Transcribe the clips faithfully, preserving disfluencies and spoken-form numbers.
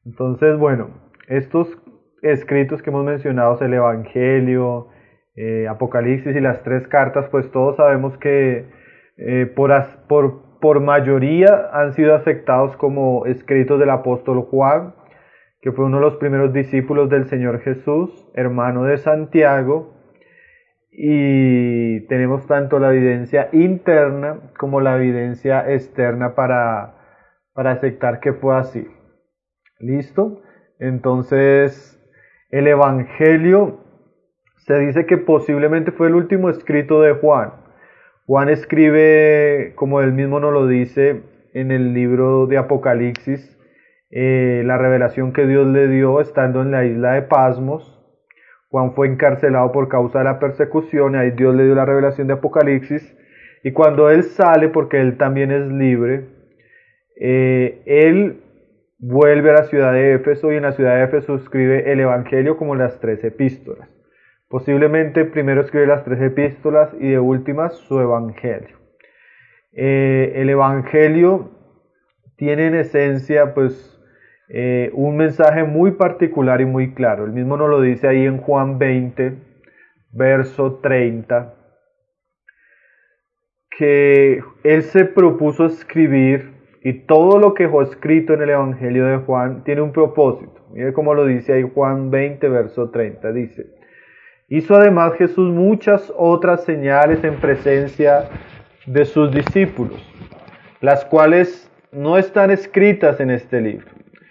Entonces, bueno, estos escritos que hemos mencionado, el Evangelio, eh, Apocalipsis y las tres cartas, pues todos sabemos que eh, por, as, por, por mayoría han sido aceptados como escritos del apóstol Juan, que fue uno de los primeros discípulos del Señor Jesús, hermano de Santiago, y tenemos tanto la evidencia interna como la evidencia externa para, para aceptar que fue así. ¿Listo? Entonces, el Evangelio se dice que posiblemente fue el último escrito de Juan. Juan escribe, como él mismo nos lo dice en el libro de Apocalipsis, eh, la revelación que Dios le dio estando en la isla de Pasmos. Juan fue encarcelado por causa de la persecución y ahí Dios le dio la revelación de Apocalipsis. Y cuando él sale, porque él también es libre, eh, él vuelve a la ciudad de Éfeso y en la ciudad de Éfeso escribe el Evangelio como las tres epístolas. Posiblemente primero escribe las tres epístolas y de últimas su Evangelio. Eh, el Evangelio tiene en esencia pues eh, un mensaje muy particular y muy claro. El mismo nos lo dice ahí en Juan veinte, verso treinta, que él se propuso escribir. Y todo lo que fue escrito en el Evangelio de Juan tiene un propósito. Mire cómo lo dice ahí Juan veinte, verso treinta. Dice: hizo además Jesús muchas otras señales en presencia de sus discípulos, las cuales no están escritas en este libro.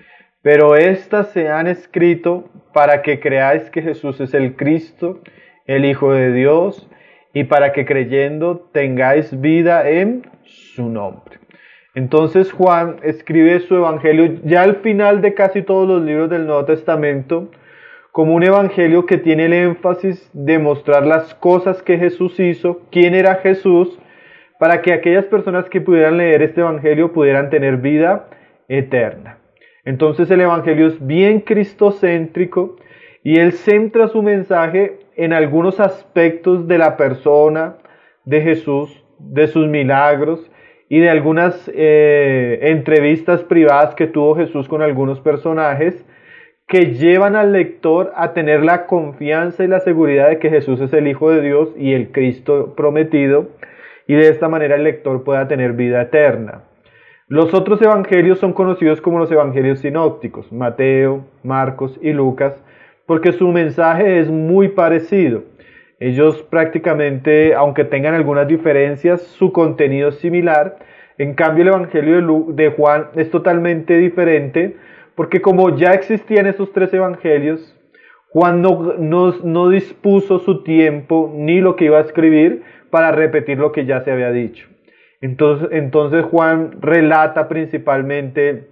Pero estas se han escrito para que creáis que Jesús es el Cristo, el Hijo de Dios, y para que creyendo tengáis vida en su nombre. Entonces Juan escribe su evangelio ya al final de casi todos los libros del Nuevo Testamento como un evangelio que tiene el énfasis de mostrar las cosas que Jesús hizo, quién era Jesús, para que aquellas personas que pudieran leer este evangelio pudieran tener vida eterna. Entonces el evangelio es bien cristocéntrico y él centra su mensaje en algunos aspectos de la persona de Jesús, de sus milagros, y de algunas eh, entrevistas privadas que tuvo Jesús con algunos personajes que llevan al lector a tener la confianza y la seguridad de que Jesús es el Hijo de Dios y el Cristo prometido, y de esta manera el lector pueda tener vida eterna. Los otros evangelios son conocidos como los evangelios sinópticos, Mateo, Marcos y Lucas, porque su mensaje es muy parecido. Ellos prácticamente, aunque tengan algunas diferencias, su contenido es similar. En cambio, el Evangelio de, Lu- de Juan es totalmente diferente, porque como ya existían esos tres evangelios, Juan no, no, no dispuso su tiempo ni lo que iba a escribir para repetir lo que ya se había dicho. Entonces, entonces Juan relata principalmente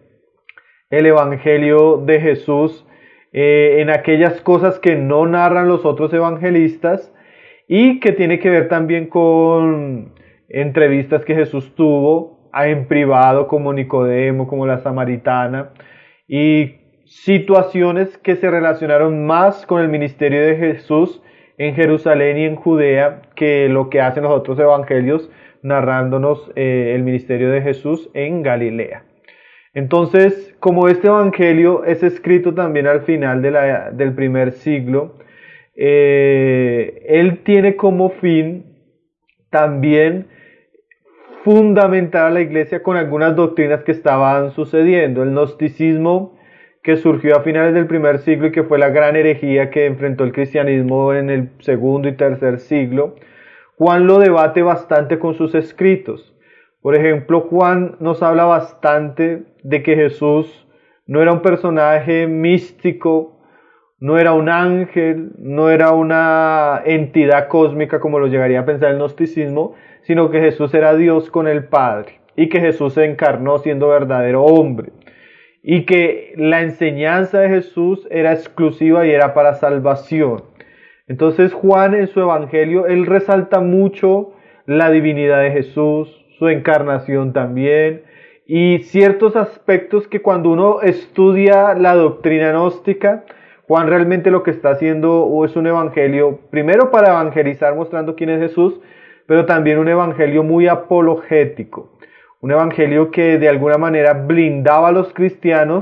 el Evangelio de Jesús eh, en aquellas cosas que no narran los otros evangelistas, y que tiene que ver también con entrevistas que Jesús tuvo en privado, como Nicodemo, como la samaritana, y situaciones que se relacionaron más con el ministerio de Jesús en Jerusalén y en Judea que lo que hacen los otros evangelios narrándonos eh, el ministerio de Jesús en Galilea. Entonces, como este evangelio es escrito también al final de la, del primer siglo, Eh, él tiene como fin también fundamentar a la iglesia con algunas doctrinas que estaban sucediendo. El gnosticismo, que surgió a finales del primer siglo y que fue la gran herejía que enfrentó el cristianismo en el segundo y tercer siglo, Juan lo debate bastante con sus escritos. Por ejemplo, Juan nos habla bastante de que Jesús no era un personaje místico, no era un ángel, no era una entidad cósmica como lo llegaría a pensar el gnosticismo, sino que Jesús era Dios con el Padre y que Jesús se encarnó siendo verdadero hombre y que la enseñanza de Jesús era exclusiva y era para salvación. Entonces Juan en su evangelio, él resalta mucho la divinidad de Jesús, su encarnación también, y ciertos aspectos que cuando uno estudia la doctrina gnóstica, Juan realmente lo que está haciendo es un evangelio, primero para evangelizar mostrando quién es Jesús, pero también un evangelio muy apologético, un evangelio que de alguna manera blindaba a los cristianos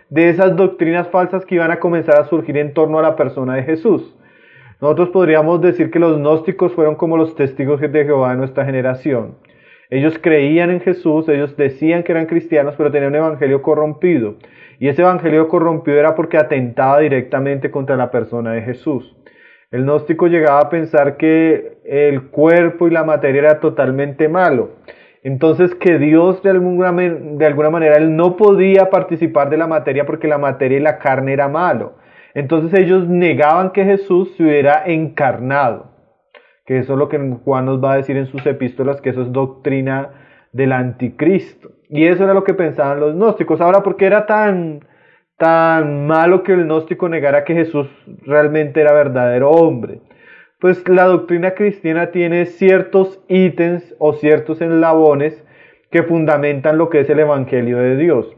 de esas doctrinas falsas que iban a comenzar a surgir en torno a la persona de Jesús. Nosotros podríamos decir que los gnósticos fueron como los testigos de Jehová de nuestra generación. Ellos creían en Jesús, ellos decían que eran cristianos, pero tenían un evangelio corrompido. Y ese evangelio corrompido era porque atentaba directamente contra la persona de Jesús. El gnóstico llegaba a pensar que el cuerpo y la materia era totalmente malo. Entonces que Dios de alguna, de alguna manera él no podía participar de la materia porque la materia y la carne era malo. Entonces ellos negaban que Jesús se hubiera encarnado. Que eso es lo que Juan nos va a decir en sus epístolas, que eso es doctrina del anticristo. Y eso era lo que pensaban los gnósticos. Ahora, ¿por qué era tan, tan malo que el gnóstico negara que Jesús realmente era verdadero hombre? Pues la doctrina cristiana tiene ciertos ítems o ciertos eslabones que fundamentan lo que es el evangelio de Dios.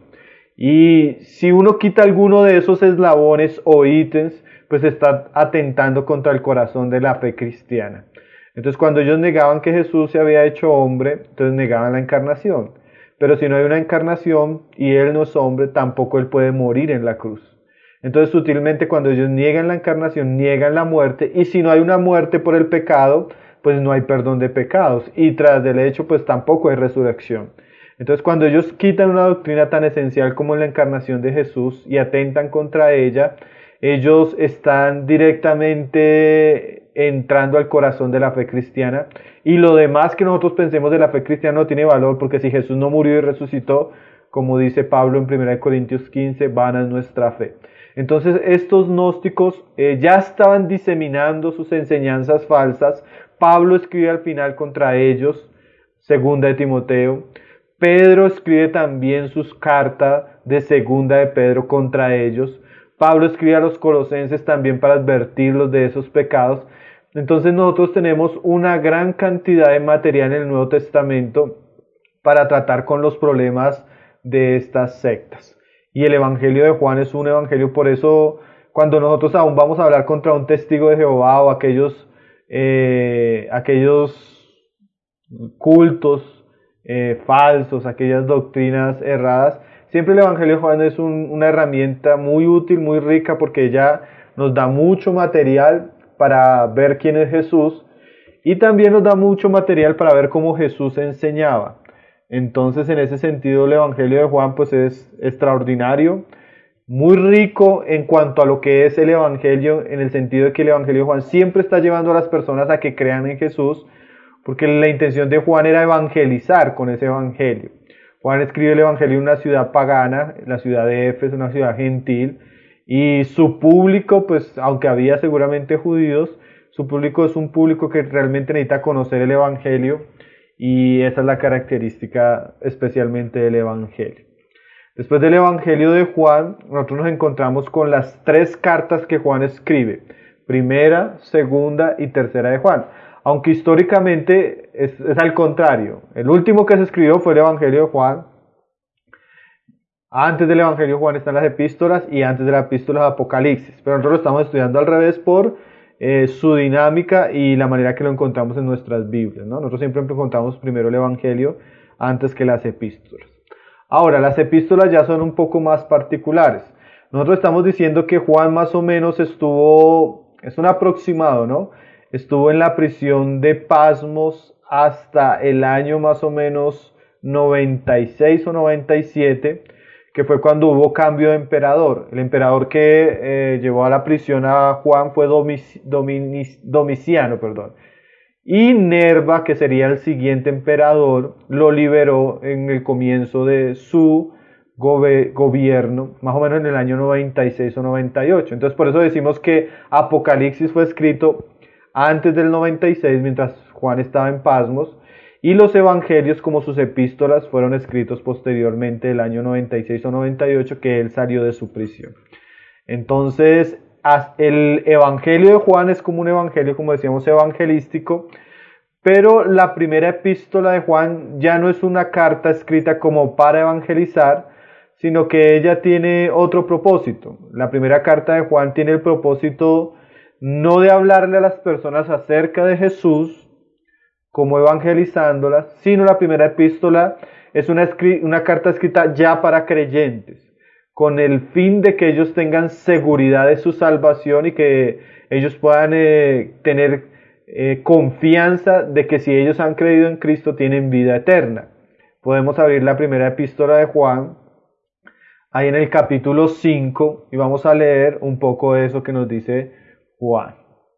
Y si uno quita alguno de esos eslabones o ítems, pues está atentando contra el corazón de la fe cristiana. Entonces cuando ellos negaban que Jesús se había hecho hombre, entonces negaban la encarnación. Pero si no hay una encarnación y Él no es hombre, tampoco Él puede morir en la cruz. Entonces sutilmente cuando ellos niegan la encarnación, niegan la muerte, y si no hay una muerte por el pecado, pues no hay perdón de pecados, y tras del hecho pues tampoco hay resurrección. Entonces cuando ellos quitan una doctrina tan esencial como la encarnación de Jesús y atentan contra ella, ellos están directamente entrando al corazón de la fe cristiana, y lo demás que nosotros pensemos de la fe cristiana no tiene valor, porque si Jesús no murió y resucitó, como dice Pablo en primera de Corintios quince, vana es nuestra fe. Entonces estos gnósticos eh, ya estaban diseminando sus enseñanzas falsas. Pablo escribe al final contra ellos, segunda de Timoteo. Pedro escribe también sus cartas de segunda de Pedro contra ellos. Pablo escribe a los colosenses también para advertirlos de esos pecados. Entonces nosotros tenemos una gran cantidad de material en el Nuevo Testamento para tratar con los problemas de estas sectas. Y el Evangelio de Juan es un evangelio, por eso cuando nosotros aún vamos a hablar contra un testigo de Jehová o aquellos, eh, aquellos cultos eh, falsos, aquellas doctrinas erradas, siempre el Evangelio de Juan es un, una herramienta muy útil, muy rica, porque ya nos da mucho material para ver quién es Jesús, y también nos da mucho material para ver cómo Jesús enseñaba. Entonces, en ese sentido, el Evangelio de Juan pues es extraordinario, muy rico en cuanto a lo que es el Evangelio, en el sentido de que el Evangelio de Juan siempre está llevando a las personas a que crean en Jesús, porque la intención de Juan era evangelizar con ese Evangelio. Juan escribe el Evangelio en una ciudad pagana, la ciudad de Éfeso, una ciudad gentil, y su público, pues aunque había seguramente judíos, su público es un público que realmente necesita conocer el Evangelio, y esa es la característica especialmente del Evangelio. Después del Evangelio de Juan, nosotros nos encontramos con las tres cartas que Juan escribe, primera, segunda y tercera de Juan. Aunque históricamente es, es al contrario. El último que se escribió fue el Evangelio de Juan. Antes del Evangelio de Juan están las epístolas y antes de las epístolas de Apocalipsis. Pero nosotros lo estamos estudiando al revés por eh, su dinámica y la manera que lo encontramos en nuestras Biblias, ¿no? Nosotros siempre encontramos primero el Evangelio antes que las epístolas. Ahora, las epístolas ya son un poco más particulares. Nosotros estamos diciendo que Juan más o menos estuvo, es un aproximado, ¿no? Estuvo en la prisión de Pasmos hasta el año más o menos noventa y seis o noventa y siete, que fue cuando hubo cambio de emperador. El emperador que eh, llevó a la prisión a Juan fue Domici, Domici, Domiciano, perdón. Y Nerva, que sería el siguiente emperador, lo liberó en el comienzo de su gobe, gobierno, más o menos en el año noventa y seis o noventa y ocho. Entonces por eso decimos que Apocalipsis fue escrito antes del noventa y seis, mientras Juan estaba en Pasmos, y los evangelios, como sus epístolas, fueron escritos posteriormente del año noventa y seis o noventa y ocho, que él salió de su prisión. Entonces, el evangelio de Juan es como un evangelio, como decíamos, evangelístico, pero la primera epístola de Juan ya no es una carta escrita como para evangelizar, sino que ella tiene otro propósito. La primera carta de Juan tiene el propósito no de hablarle a las personas acerca de Jesús, como evangelizándolas, sino la primera epístola es una, una carta escrita ya para creyentes, con el fin de que ellos tengan seguridad de su salvación y que ellos puedan eh, tener eh, confianza de que si ellos han creído en Cristo tienen vida eterna. Podemos abrir la primera epístola de Juan, ahí en el capítulo cinco, y vamos a leer un poco de eso que nos dice Juan.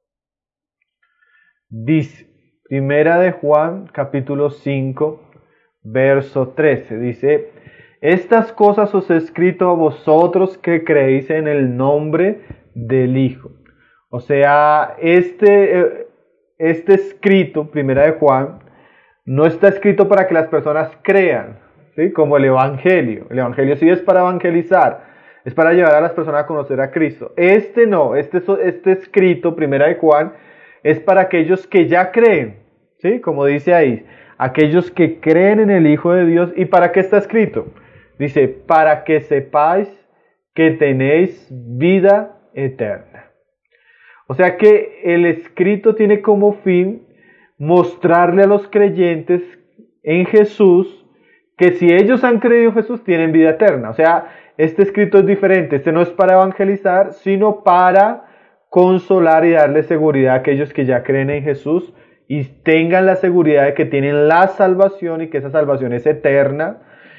Dice, primera de Juan, capítulo cinco, verso trece, dice: estas cosas os he escrito a vosotros que creéis en el nombre del Hijo. O sea, este, este escrito, primera de Juan, no está escrito para que las personas crean, ¿sí? Como el Evangelio. El Evangelio sí es para evangelizar, es para llevar a las personas a conocer a Cristo. Este no, este, este escrito, primera de Juan, es para aquellos que ya creen, ¿sí? Como dice ahí, aquellos que creen en el Hijo de Dios. ¿Y para qué está escrito? Dice, para que sepáis que tenéis vida eterna. O sea que el escrito tiene como fin mostrarle a los creyentes en Jesús que si ellos han creído en Jesús tienen vida eterna. O sea, este escrito es diferente. Este no es para evangelizar, sino para consolar y darle seguridad a aquellos que ya creen en Jesús y tengan la seguridad de que tienen la salvación y que esa salvación es eterna,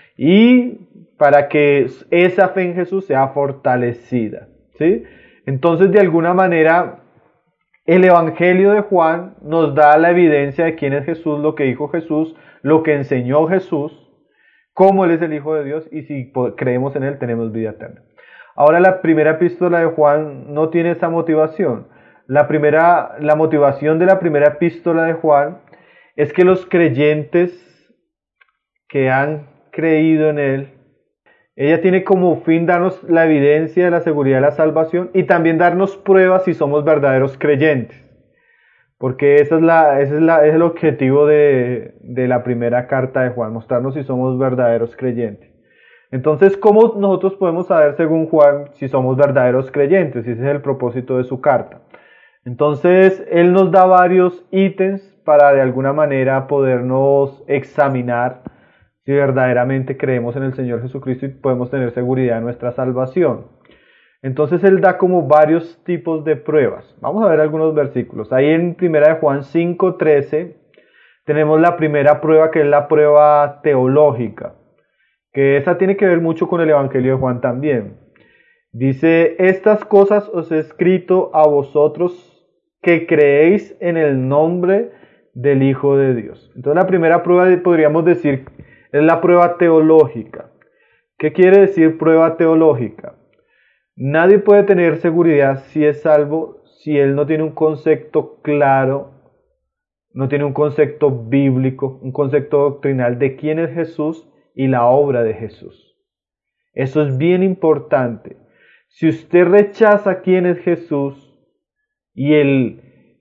y para que esa fe en Jesús sea fortalecida, ¿sí? Entonces, de alguna manera, el Evangelio de Juan nos da la evidencia de quién es Jesús, lo que dijo Jesús, lo que enseñó Jesús, cómo Él es el Hijo de Dios, y si creemos en Él tenemos vida eterna. Ahora, la primera epístola de Juan no tiene esa motivación. La primera, la motivación de la primera epístola de Juan es que los creyentes que han creído en Él, ella tiene como fin darnos la evidencia de la seguridad de la salvación y también darnos pruebas si somos verdaderos creyentes. Porque esa es la, ese es, la, es el objetivo de, de la primera carta de Juan, mostrarnos si somos verdaderos creyentes. Entonces, ¿cómo nosotros podemos saber, según Juan, si somos verdaderos creyentes? Y ese es el propósito de su carta. Entonces, él nos da varios ítems para de alguna manera podernos examinar si verdaderamente creemos en el Señor Jesucristo y podemos tener seguridad en nuestra salvación. Entonces Él da como varios tipos de pruebas. Vamos a ver algunos versículos. Ahí en primera de Juan cinco trece tenemos la primera prueba, que es la prueba teológica, que esa tiene que ver mucho con el Evangelio de Juan también. Dice, estas cosas os he escrito a vosotros que creéis en el nombre del Hijo de Dios. Entonces la primera prueba, podríamos decir, es la prueba teológica. ¿Qué quiere decir prueba teológica? Nadie puede tener seguridad si es salvo si él no tiene un concepto claro, no tiene un concepto bíblico, un concepto doctrinal de quién es Jesús y la obra de Jesús. Eso es bien importante. Si usted rechaza quién es Jesús y el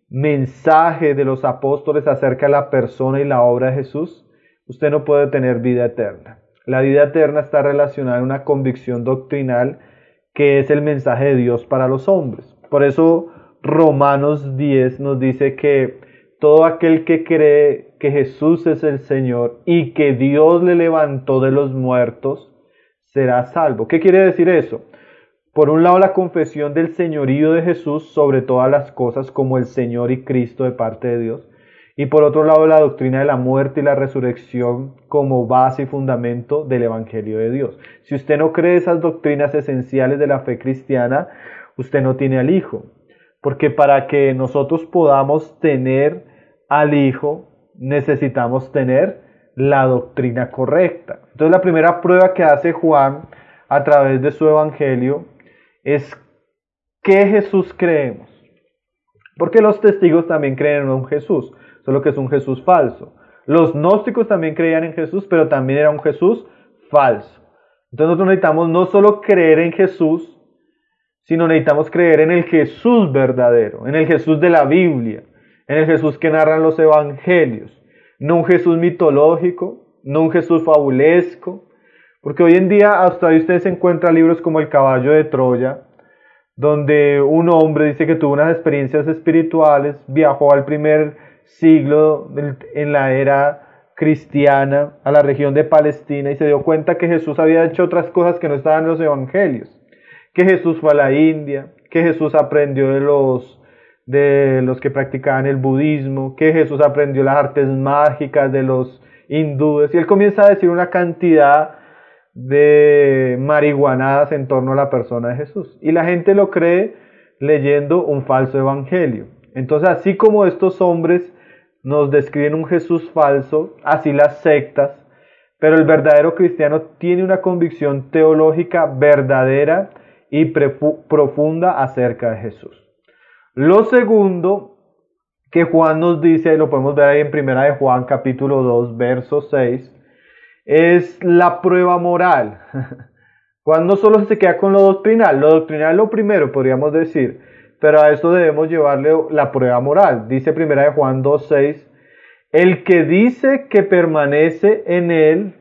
mensaje de los apóstoles acerca de la persona y la obra de Jesús, usted no puede tener vida eterna. La vida eterna está relacionada a una convicción doctrinal que es el mensaje de Dios para los hombres. Por eso Romanos diez nos dice que todo aquel que cree que Jesús es el Señor y que Dios le levantó de los muertos será salvo. ¿Qué quiere decir eso? Por un lado, la confesión del señorío de Jesús sobre todas las cosas como el Señor y Cristo de parte de Dios. Y por otro lado, la doctrina de la muerte y la resurrección como base y fundamento del Evangelio de Dios. Si usted no cree esas doctrinas esenciales de la fe cristiana, usted no tiene al Hijo. Porque para que nosotros podamos tener al Hijo, necesitamos tener la doctrina correcta. Entonces, la primera prueba que hace Juan a través de su Evangelio es ¿qué Jesús creemos? Porque los testigos también creen en un Jesús, solo que es un Jesús falso. Los gnósticos también creían en Jesús, pero también era un Jesús falso. Entonces nosotros necesitamos no solo creer en Jesús, sino necesitamos creer en el Jesús verdadero, en el Jesús de la Biblia, en el Jesús que narran los evangelios. No un Jesús mitológico, no un Jesús fabulesco, porque hoy en día hasta ahí usted se encuentra libros como El caballo de Troya, donde un hombre dice que tuvo unas experiencias espirituales, viajó al primer siglo en la era cristiana a la región de Palestina y se dio cuenta que Jesús había hecho otras cosas que no estaban en los evangelios, que Jesús fue a la India, que Jesús aprendió de los, de los que practicaban el budismo, que Jesús aprendió las artes mágicas de los hindúes, y él comienza a decir una cantidad de marihuanadas en torno a la persona de Jesús, y la gente lo cree leyendo un falso evangelio. Entonces, así como estos hombres nos describen un Jesús falso, así las sectas, pero el verdadero cristiano tiene una convicción teológica verdadera y profunda acerca de Jesús. Lo segundo que Juan nos dice, lo podemos ver ahí en primera de Juan capítulo dos, verso seis, es la prueba moral. Juan no solo se queda con lo doctrinal, lo doctrinal es lo primero, podríamos decir, pero a eso debemos llevarle la prueba moral. Dice primera de Juan dos seis, el que dice que permanece en él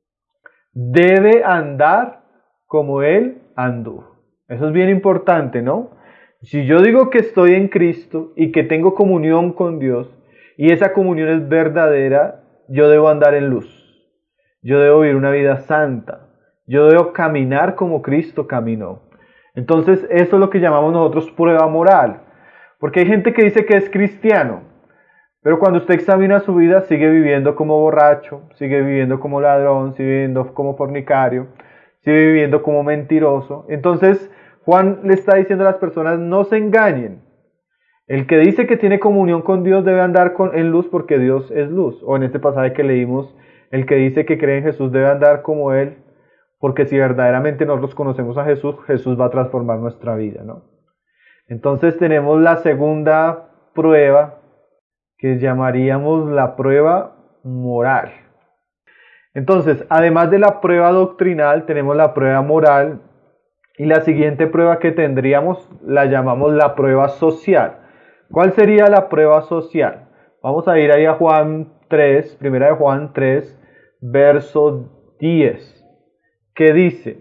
debe andar como él anduvo. Eso es bien importante, ¿no? Si yo digo que estoy en Cristo y que tengo comunión con Dios y esa comunión es verdadera, yo debo andar en luz. Yo debo vivir una vida santa. Yo debo caminar como Cristo caminó. Entonces, eso es lo que llamamos nosotros prueba moral. Porque hay gente que dice que es cristiano, pero cuando usted examina su vida, sigue viviendo como borracho, sigue viviendo como ladrón, sigue viviendo como fornicario, sigue viviendo como mentiroso. Entonces, Juan le está diciendo a las personas, no se engañen. El que dice que tiene comunión con Dios debe andar con, en luz porque Dios es luz. O en este pasaje que leímos, el que dice que cree en Jesús debe andar como Él, porque si verdaderamente nosotros conocemos a Jesús, Jesús va a transformar nuestra vida, ¿no? Entonces tenemos la segunda prueba, que llamaríamos la prueba moral. Entonces, además de la prueba doctrinal, tenemos la prueba moral, y la siguiente prueba que tendríamos la llamamos la prueba social. ¿Cuál sería la prueba social? Vamos a ir ahí a Juan tres, primera de Juan tres, verso diez. Que dice,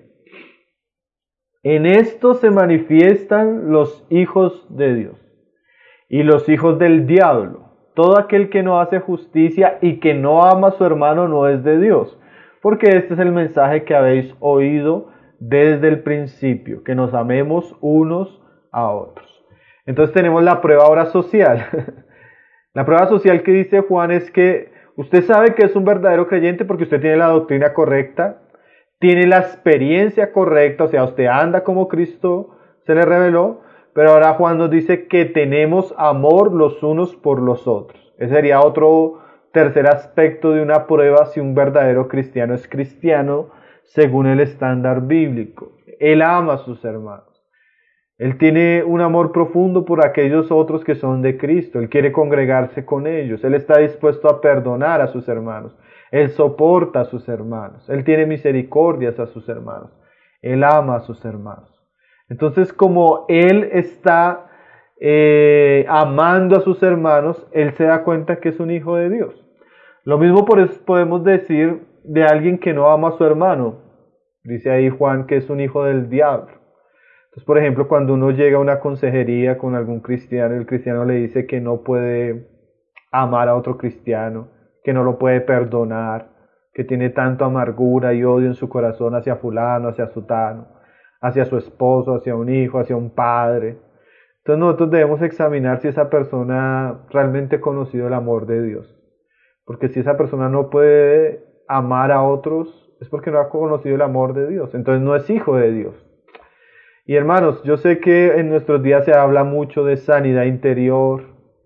en esto se manifiestan los hijos de Dios y los hijos del diablo. Todo aquel que no hace justicia y que no ama a su hermano no es de Dios, porque este es el mensaje que habéis oído desde el principio, que nos amemos unos a otros. Entonces tenemos la prueba ahora social. La prueba social que dice Juan es que usted sabe que es un verdadero creyente porque usted tiene la doctrina correcta, tiene la experiencia correcta, o sea, usted anda como Cristo se le reveló, pero ahora Juan nos dice que tenemos amor los unos por los otros. Ese sería otro tercer aspecto de una prueba si un verdadero cristiano es cristiano según el estándar bíblico. Él ama a sus hermanos. Él tiene un amor profundo por aquellos otros que son de Cristo. Él quiere congregarse con ellos. Él está dispuesto a perdonar a sus hermanos. Él soporta a sus hermanos. Él tiene misericordias a sus hermanos. Él ama a sus hermanos. Entonces, como Él está eh, amando a sus hermanos, Él se da cuenta que es un hijo de Dios. Lo mismo por eso podemos decir de alguien que no ama a su hermano. Dice ahí Juan que es un hijo del diablo. Entonces, por ejemplo, cuando uno llega a una consejería con algún cristiano, el cristiano le dice que no puede amar a otro cristiano, que no lo puede perdonar, que tiene tanto amargura y odio en su corazón hacia fulano, hacia sutano, hacia su esposo, hacia un hijo, hacia un padre. Entonces nosotros debemos examinar si esa persona realmente ha conocido el amor de Dios. Porque si esa persona no puede amar a otros, es porque no ha conocido el amor de Dios. Entonces no es hijo de Dios. Y hermanos, yo sé que en nuestros días se habla mucho de sanidad interior,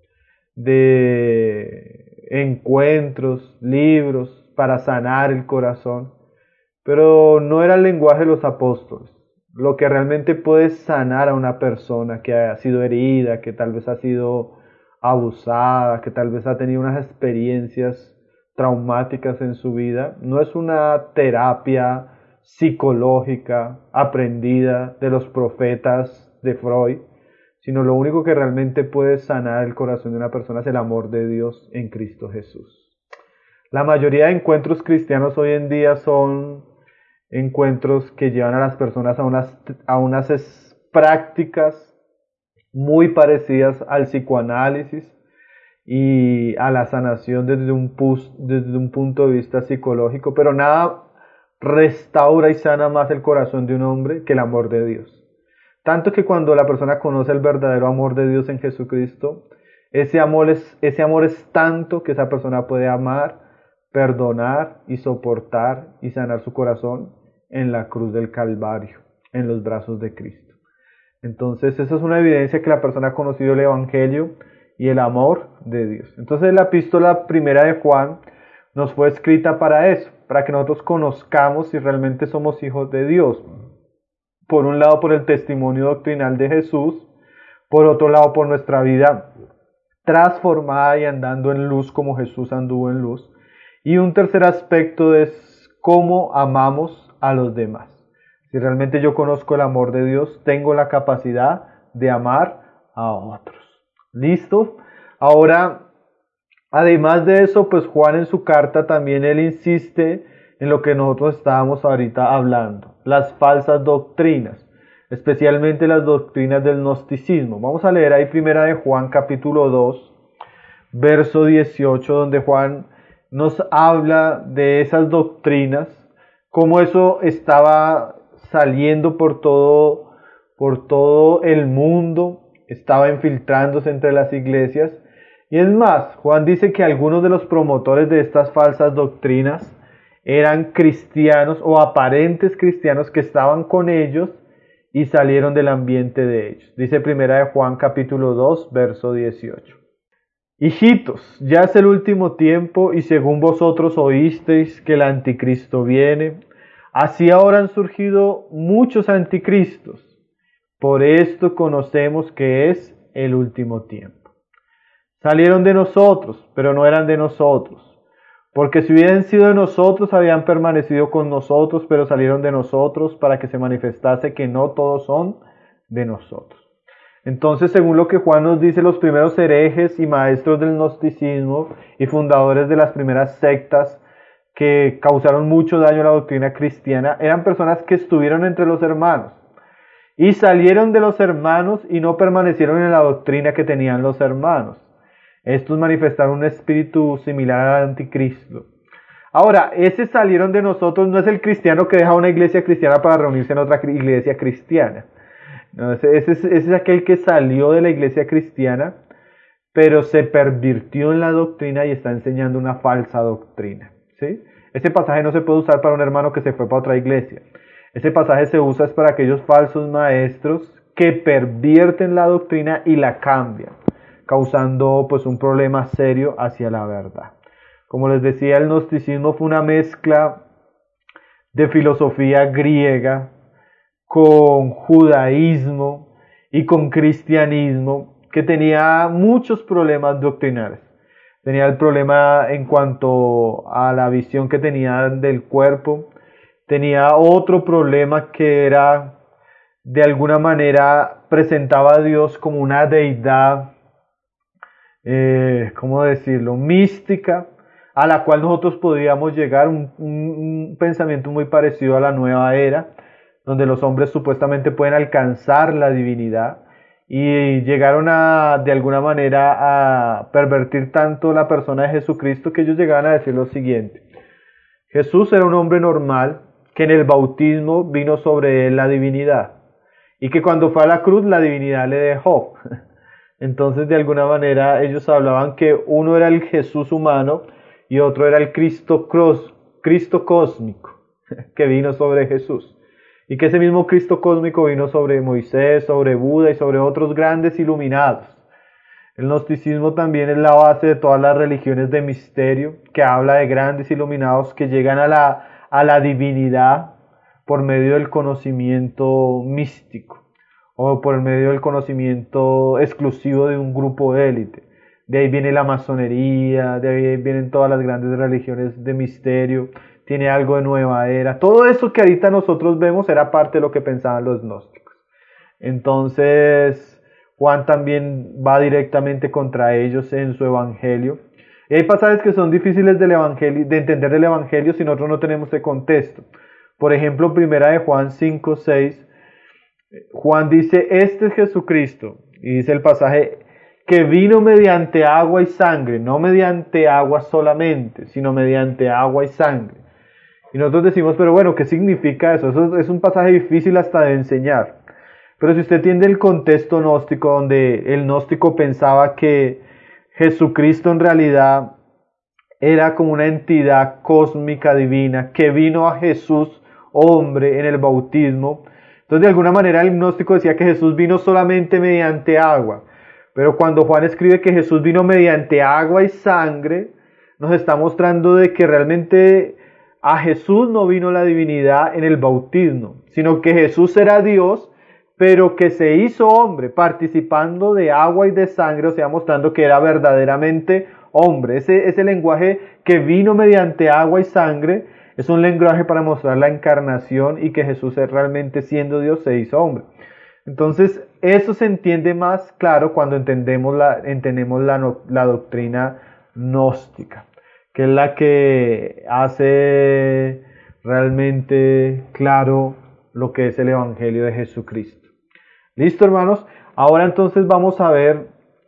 de encuentros, libros para sanar el corazón, pero no era el lenguaje de los apóstoles. Lo que realmente puede sanar a una persona que ha sido herida, que tal vez ha sido abusada, que tal vez ha tenido unas experiencias traumáticas en su vida, no es una terapia psicológica aprendida de los profetas de Freud, sino lo único que realmente puede sanar el corazón de una persona es el amor de Dios en Cristo Jesús. La mayoría de encuentros cristianos hoy en día son encuentros que llevan a las personas a unas, a unas prácticas muy parecidas al psicoanálisis, y a la sanación desde un, pus, desde un punto de vista psicológico, pero nada restaura y sana más el corazón de un hombre que el amor de Dios. Tanto que cuando la persona conoce el verdadero amor de Dios en Jesucristo, ese amor es, ese amor es tanto que esa persona puede amar, perdonar y soportar y sanar su corazón en la cruz del Calvario, en los brazos de Cristo. Entonces, esa es una evidencia que la persona ha conocido el Evangelio y el amor de Dios. Entonces, la epístola primera de Juan nos fue escrita para eso, para que nosotros conozcamos si realmente somos hijos de Dios. Por un lado, por el testimonio doctrinal de Jesús, por otro lado, por nuestra vida transformada y andando en luz como Jesús anduvo en luz. Y un tercer aspecto es cómo amamos a los demás. Si realmente yo conozco el amor de Dios, tengo la capacidad de amar a otros. ¿Listo? Ahora, además de eso, pues Juan en su carta también él insiste en lo que nosotros estábamos ahorita hablando, las falsas doctrinas, especialmente las doctrinas del gnosticismo. Vamos a leer ahí primera de Juan capítulo dos, verso dieciocho, donde Juan nos habla de esas doctrinas, cómo eso estaba saliendo por todo, por todo el mundo, estaba infiltrándose entre las iglesias. Y es más, Juan dice que algunos de los promotores de estas falsas doctrinas eran cristianos o aparentes cristianos que estaban con ellos y salieron del ambiente de ellos. Dice primera de Juan capítulo dos, verso dieciocho. Hijitos, ya es el último tiempo y según vosotros oísteis que el anticristo viene, así ahora han surgido muchos anticristos. Por esto conocemos que es el último tiempo. Salieron de nosotros, pero no eran de nosotros. Porque si hubieran sido de nosotros, habían permanecido con nosotros, pero salieron de nosotros para que se manifestase que no todos son de nosotros. Entonces, según lo que Juan nos dice, los primeros herejes y maestros del gnosticismo y fundadores de las primeras sectas que causaron mucho daño a la doctrina cristiana, eran personas que estuvieron entre los hermanos y salieron de los hermanos y no permanecieron en la doctrina que tenían los hermanos. Estos manifestaron un espíritu similar al anticristo. Ahora, ese salieron de nosotros no es el cristiano que deja una iglesia cristiana para reunirse en otra iglesia cristiana. No, ese, ese, ese es aquel que salió de la iglesia cristiana, pero se pervirtió en la doctrina y está enseñando una falsa doctrina. ¿Sí? Ese pasaje no se puede usar para un hermano que se fue para otra iglesia. Ese pasaje se usa es para aquellos falsos maestros que pervierten la doctrina y la cambian, causando pues un problema serio hacia la verdad. Como les decía, el gnosticismo fue una mezcla de filosofía griega con judaísmo y con cristianismo que tenía muchos problemas doctrinales. Tenía el problema en cuanto a la visión que tenían del cuerpo. Tenía otro problema que era, de alguna manera, presentaba a Dios como una deidad, eh, ¿cómo decirlo?, mística, a la cual nosotros podríamos llegar, un, un, un pensamiento muy parecido a la nueva era, donde los hombres supuestamente pueden alcanzar la divinidad, y llegaron a, de alguna manera, a pervertir tanto la persona de Jesucristo que ellos llegaban a decir lo siguiente: Jesús era un hombre normal, que en el bautismo vino sobre él la divinidad, y que cuando fue a la cruz la divinidad le dejó. Entonces, de alguna manera, ellos hablaban que uno era el Jesús humano y otro era el Cristo, Cristo cósmico, que vino sobre Jesús. Y que ese mismo Cristo cósmico vino sobre Moisés, sobre Buda y sobre otros grandes iluminados. El gnosticismo también es la base de todas las religiones de misterio, que habla de grandes iluminados que llegan a la, a la divinidad por medio del conocimiento místico, o por medio del conocimiento exclusivo de un grupo de élite. De ahí viene la masonería, de ahí vienen todas las grandes religiones de misterio, tiene algo de nueva era. Todo eso que ahorita nosotros vemos era parte de lo que pensaban los gnósticos. Entonces, Juan también va directamente contra ellos en su evangelio. Y hay pasajes que son difíciles del evangelio, de entender del evangelio si nosotros no tenemos ese contexto. Por ejemplo, primera de Juan cinco, seis, Juan dice, este es Jesucristo, y dice el pasaje, que vino mediante agua y sangre, no mediante agua solamente, sino mediante agua y sangre. Y nosotros decimos, pero bueno, ¿qué significa eso? Eso es un pasaje difícil hasta de enseñar. Pero si usted entiende el contexto gnóstico, donde el gnóstico pensaba que Jesucristo en realidad era como una entidad cósmica divina, que vino a Jesús, hombre, en el bautismo. Entonces, de alguna manera, el gnóstico decía que Jesús vino solamente mediante agua. Pero cuando Juan escribe que Jesús vino mediante agua y sangre, nos está mostrando de que realmente a Jesús no vino la divinidad en el bautismo, sino que Jesús era Dios, pero que se hizo hombre, participando de agua y de sangre, o sea, mostrando que era verdaderamente hombre. Ese, ese lenguaje que vino mediante agua y sangre es un lenguaje para mostrar la encarnación y que Jesús realmente siendo Dios se hizo hombre. Entonces, eso se entiende más claro cuando entendemos la, entendemos la, la doctrina gnóstica, que es la que hace realmente claro lo que es el Evangelio de Jesucristo. ¿Listo, hermanos? Ahora entonces vamos a ver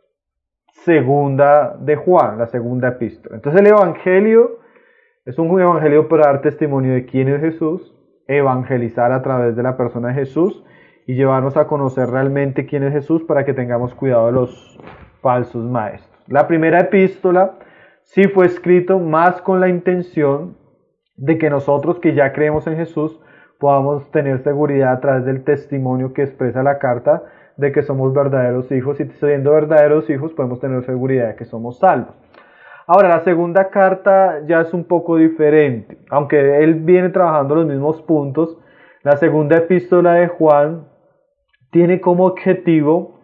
segunda de Juan, la segunda epístola. Entonces el Evangelio es un evangelio para dar testimonio de quién es Jesús, evangelizar a través de la persona de Jesús y llevarnos a conocer realmente quién es Jesús para que tengamos cuidado de los falsos maestros. La primera epístola sí fue escrito más con la intención de que nosotros que ya creemos en Jesús podamos tener seguridad a través del testimonio que expresa la carta de que somos verdaderos hijos, y siendo verdaderos hijos podemos tener seguridad de que somos salvos. Ahora, la segunda carta ya es un poco diferente, aunque él viene trabajando los mismos puntos. La segunda epístola de Juan tiene como objetivo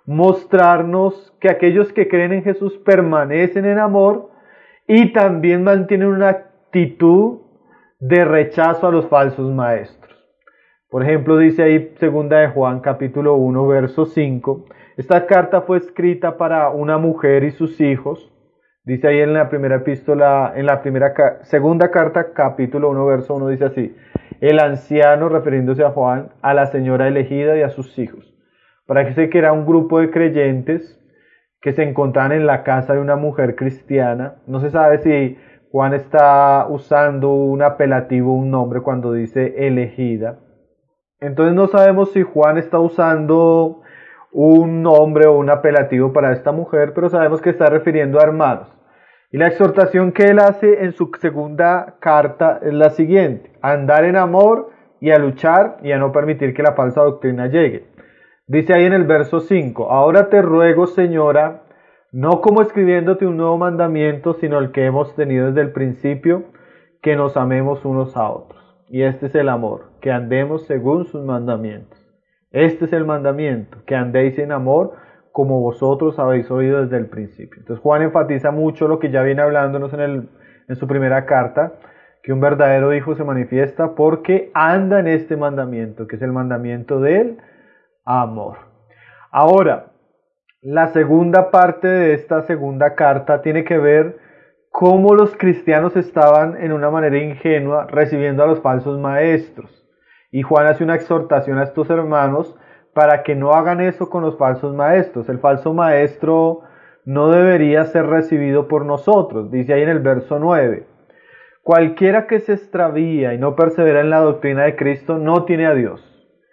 mostrarnos que aquellos que creen en Jesús permanecen en amor y también mantienen una actitud de rechazo a los falsos maestros. Por ejemplo, dice ahí segunda de Juan capítulo uno verso cinco, esta carta fue escrita para una mujer y sus hijos. Dice ahí en la primera epístola, en la primera segunda carta capítulo uno verso uno dice así: el anciano, refiriéndose a Juan, a la señora elegida y a sus hijos. Para que sé que era un grupo de creyentes que se encontraban en la casa de una mujer cristiana. No se sabe si Juan está usando un apelativo, un nombre cuando dice elegida. Entonces no sabemos si Juan está usando un nombre o un apelativo para esta mujer, pero sabemos que está refiriendo a hermanos. Y la exhortación que él hace en su segunda carta es la siguiente: a andar en amor y a luchar y a no permitir que la falsa doctrina llegue. Dice ahí en el verso cinco: ahora te ruego, señora, no como escribiéndote un nuevo mandamiento, sino el que hemos tenido desde el principio, que nos amemos unos a otros. Y este es el amor, que andemos según sus mandamientos. Este es el mandamiento, que andéis en amor como vosotros habéis oído desde el principio. Entonces Juan enfatiza mucho lo que ya viene hablándonos en, el, en su primera carta, que un verdadero hijo se manifiesta porque anda en este mandamiento, que es el mandamiento del amor. Ahora, la segunda parte de esta segunda carta tiene que ver cómo los cristianos estaban en una manera ingenua recibiendo a los falsos maestros. Y Juan hace una exhortación a estos hermanos para que no hagan eso con los falsos maestros. El falso maestro no debería ser recibido por nosotros. Dice ahí en el verso nueve: cualquiera que se extravía y no persevera en la doctrina de Cristo no tiene a Dios.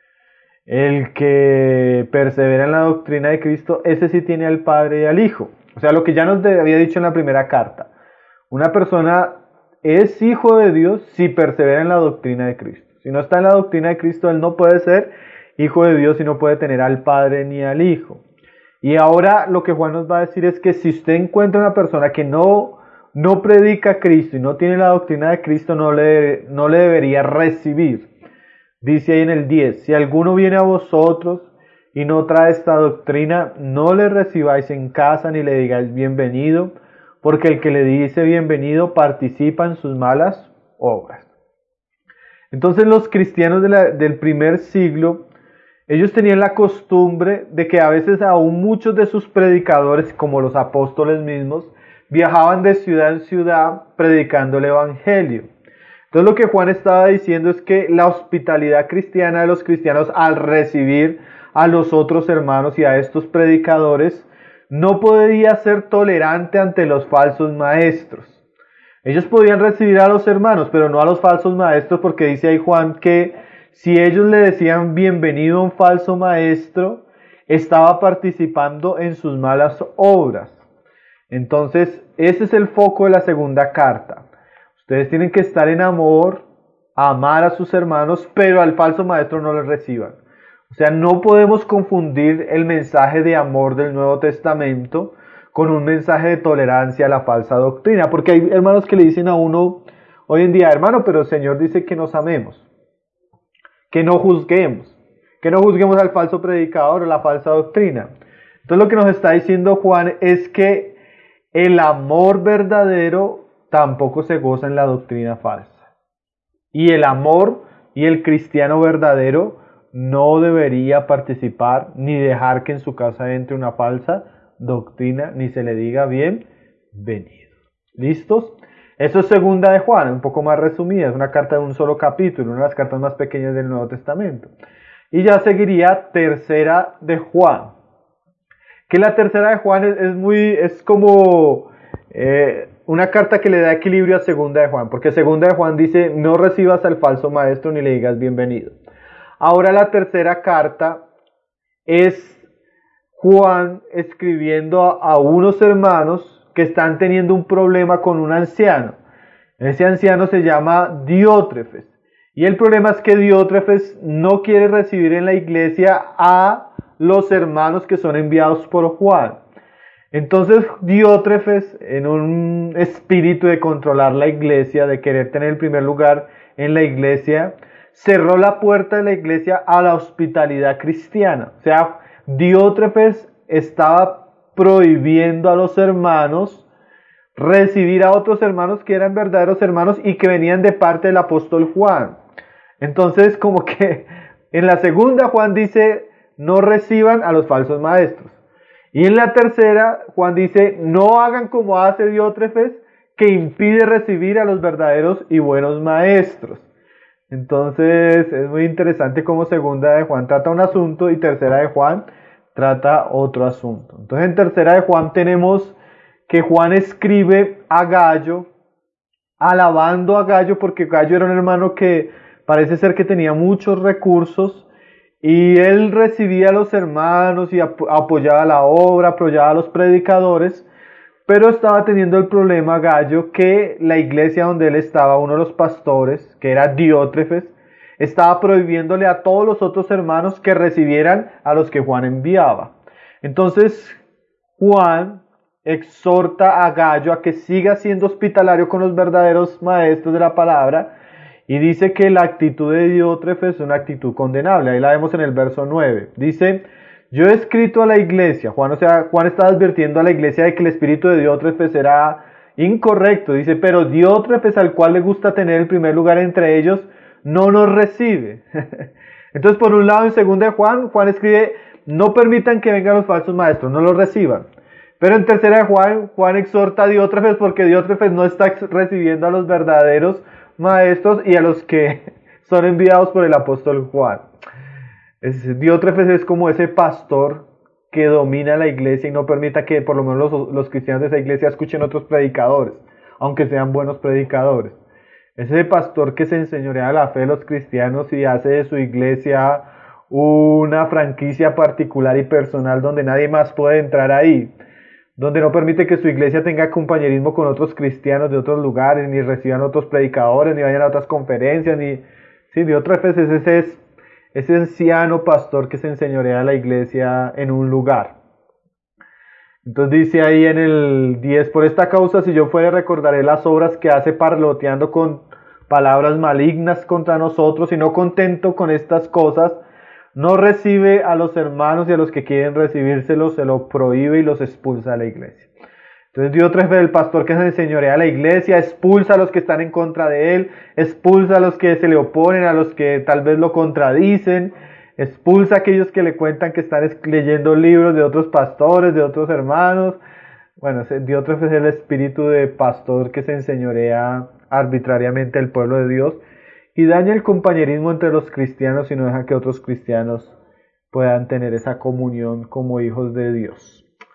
El que persevera en la doctrina de Cristo, ese sí tiene al Padre y al Hijo. O sea, lo que ya nos había dicho en la primera carta. Una persona es hijo de Dios si persevera en la doctrina de Cristo. Si no está en la doctrina de Cristo, él no puede ser hijo de Dios y no puede tener al Padre ni al Hijo. Y ahora lo que Juan nos va a decir es que si usted encuentra una persona que no, no predica a Cristo y no tiene la doctrina de Cristo, no le, no le debería recibir. Dice ahí en el diez: si alguno viene a vosotros y no trae esta doctrina, no le recibáis en casa ni le digáis bienvenido, porque el que le dice bienvenido participa en sus malas obras. Entonces los cristianos de la, del primer siglo, ellos tenían la costumbre de que a veces aún muchos de sus predicadores, como los apóstoles mismos, viajaban de ciudad en ciudad predicando el evangelio. Entonces lo que Juan estaba diciendo es que la hospitalidad cristiana de los cristianos al recibir a los otros hermanos y a estos predicadores no podía ser tolerante ante los falsos maestros. Ellos podían recibir a los hermanos, pero no a los falsos maestros, porque dice ahí Juan que si ellos le decían bienvenido a un falso maestro, estaba participando en sus malas obras. Entonces, ese es el foco de la segunda carta. Ustedes tienen que estar en amor, amar a sus hermanos, pero al falso maestro no les reciban. O sea, no podemos confundir el mensaje de amor del Nuevo Testamento con un mensaje de tolerancia a la falsa doctrina, porque hay hermanos que le dicen a uno hoy en día, hermano, pero el Señor dice que nos amemos, que no juzguemos, que no juzguemos al falso predicador o la falsa doctrina. Entonces lo que nos está diciendo Juan es que el amor verdadero tampoco se goza en la doctrina falsa. Y el amor y el cristiano verdadero no debería participar ni dejar que en su casa entre una falsa doctrina ni se le diga bienvenido. ¿Listos? Eso es segunda de Juan, un poco más resumida, es una carta de un solo capítulo, una de las cartas más pequeñas del Nuevo Testamento. Y ya seguiría tercera de Juan. Que la tercera de Juan es, es muy, es como eh, una carta que le da equilibrio a segunda de Juan, porque segunda de Juan dice, no recibas al falso maestro ni le digas bienvenido. Ahora la tercera carta es Juan escribiendo a, a unos hermanos que están teniendo un problema con un anciano. Ese anciano se llama Diótrefes. Y el problema es que Diótrefes no quiere recibir en la iglesia a los hermanos que son enviados por Juan. Entonces Diótrefes, en un espíritu de controlar la iglesia, de querer tener el primer lugar en la iglesia, cerró la puerta de la iglesia a la hospitalidad cristiana. O sea, Diótrefes estaba prohibiendo a los hermanos recibir a otros hermanos que eran verdaderos hermanos y que venían de parte del apóstol Juan. Entonces, como que en la segunda Juan dice, no reciban a los falsos maestros. Y en la tercera Juan dice, no hagan como hace Diótrefes, que impide recibir a los verdaderos y buenos maestros. Entonces es muy interesante cómo segunda de Juan trata un asunto y tercera de Juan trata otro asunto. Entonces en tercera de Juan tenemos que Juan escribe a Gayo, alabando a Gayo, porque Gayo era un hermano que parece ser que tenía muchos recursos y él recibía a los hermanos y ap- apoyaba la obra, apoyaba a los predicadores. Pero estaba teniendo el problema Gayo que la iglesia donde él estaba, uno de los pastores, que era Diótrefes, estaba prohibiéndole a todos los otros hermanos que recibieran a los que Juan enviaba. Entonces Juan exhorta a Gayo a que siga siendo hospitalario con los verdaderos maestros de la palabra y dice que la actitud de Diótrefes es una actitud condenable. Ahí la vemos en el verso nueve. Dice, yo he escrito a la iglesia, Juan, o sea, Juan está advirtiendo a la iglesia de que el espíritu de Diótrefes era incorrecto. Dice, pero Diótrefes, al cual le gusta tener el primer lugar entre ellos, no nos recibe. Entonces, por un lado, en segunda de Juan, Juan escribe, no permitan que vengan los falsos maestros, no los reciban. Pero en tercera de Juan, Juan exhorta a Diótrefes porque Diótrefes no está recibiendo a los verdaderos maestros y a los que son enviados por el apóstol Juan. Diótrefes es como ese pastor que domina la iglesia y no permita que por lo menos los, los cristianos de esa iglesia escuchen otros predicadores, aunque sean buenos predicadores. Es ese pastor que se enseñorea la fe de los cristianos y hace de su iglesia una franquicia particular y personal donde nadie más puede entrar ahí, donde no permite que su iglesia tenga compañerismo con otros cristianos de otros lugares, ni reciban otros predicadores, ni vayan a otras conferencias, ni... Sí, Diótrefes es ese... ese anciano pastor que se enseñorea a la iglesia en un lugar. Entonces dice ahí en el diez, por esta causa si yo fuere recordaré las obras que hace parloteando con palabras malignas contra nosotros y no contento con estas cosas, no recibe a los hermanos y a los que quieren recibírselos, se lo prohíbe y los expulsa de la iglesia. Entonces Diótrefes, el pastor que se enseñorea a la iglesia, expulsa a los que están en contra de él, expulsa a los que se le oponen, a los que tal vez lo contradicen, expulsa a aquellos que le cuentan que están leyendo libros de otros pastores, de otros hermanos. Bueno, Diótrefes es el espíritu de pastor que se enseñorea arbitrariamente al pueblo de Dios y daña el compañerismo entre los cristianos y no deja que otros cristianos puedan tener esa comunión como hijos de Dios.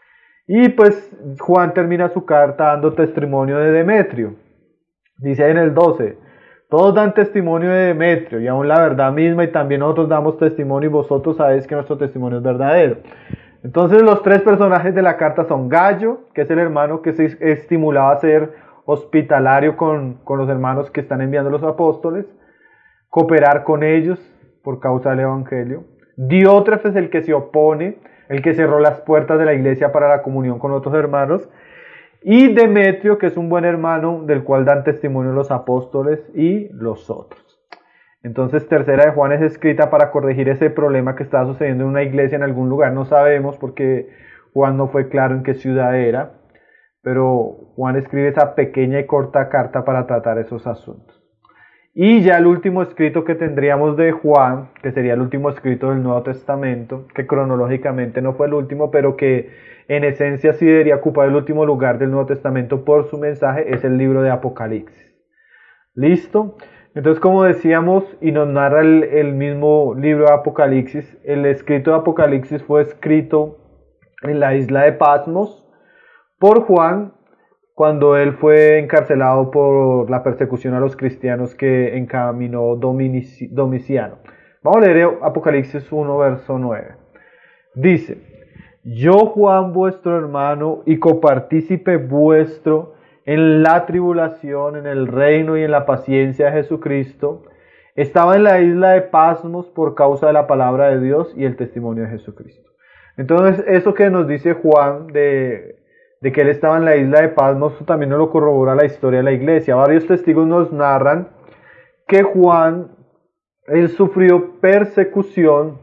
Y pues Juan termina su carta dando testimonio de Demetrio. Dice en el doce, todos dan testimonio de Demetrio y aún la verdad misma, y también nosotros damos testimonio y vosotros sabéis que nuestro testimonio es verdadero. Entonces los tres personajes de la carta son Gallo, que es el hermano que se estimulaba a ser hospitalario con, con los hermanos que están enviando los apóstoles, cooperar con ellos por causa del evangelio. Diótrefes, el que se opone, el que cerró las puertas de la iglesia para la comunión con otros hermanos. Y Demetrio, que es un buen hermano del cual dan testimonio los apóstoles y los otros. Entonces, tercera de Juan es escrita para corregir ese problema que estaba sucediendo en una iglesia en algún lugar. No sabemos porque Juan no fue claro en qué ciudad era, pero Juan escribe esa pequeña y corta carta para tratar esos asuntos. Y ya el último escrito que tendríamos de Juan, que sería el último escrito del Nuevo Testamento, que cronológicamente no fue el último, pero que en esencia sí debería ocupar el último lugar del Nuevo Testamento por su mensaje, es el libro de Apocalipsis. ¿Listo? Entonces, como decíamos, y nos narra el, el mismo libro de Apocalipsis, el escrito de Apocalipsis fue escrito en la isla de Patmos por Juan, cuando él fue encarcelado por la persecución a los cristianos que encaminó Domiciano. Vamos a leer Apocalipsis uno, verso nueve. Dice, yo Juan vuestro hermano y copartícipe vuestro en la tribulación, en el reino y en la paciencia de Jesucristo, estaba en la isla de Patmos por causa de la palabra de Dios y el testimonio de Jesucristo. Entonces, eso que nos dice Juan de... de que él estaba en la isla de Patmos, también nos lo corrobora la historia de la iglesia. Varios testigos nos narran que Juan, él sufrió persecución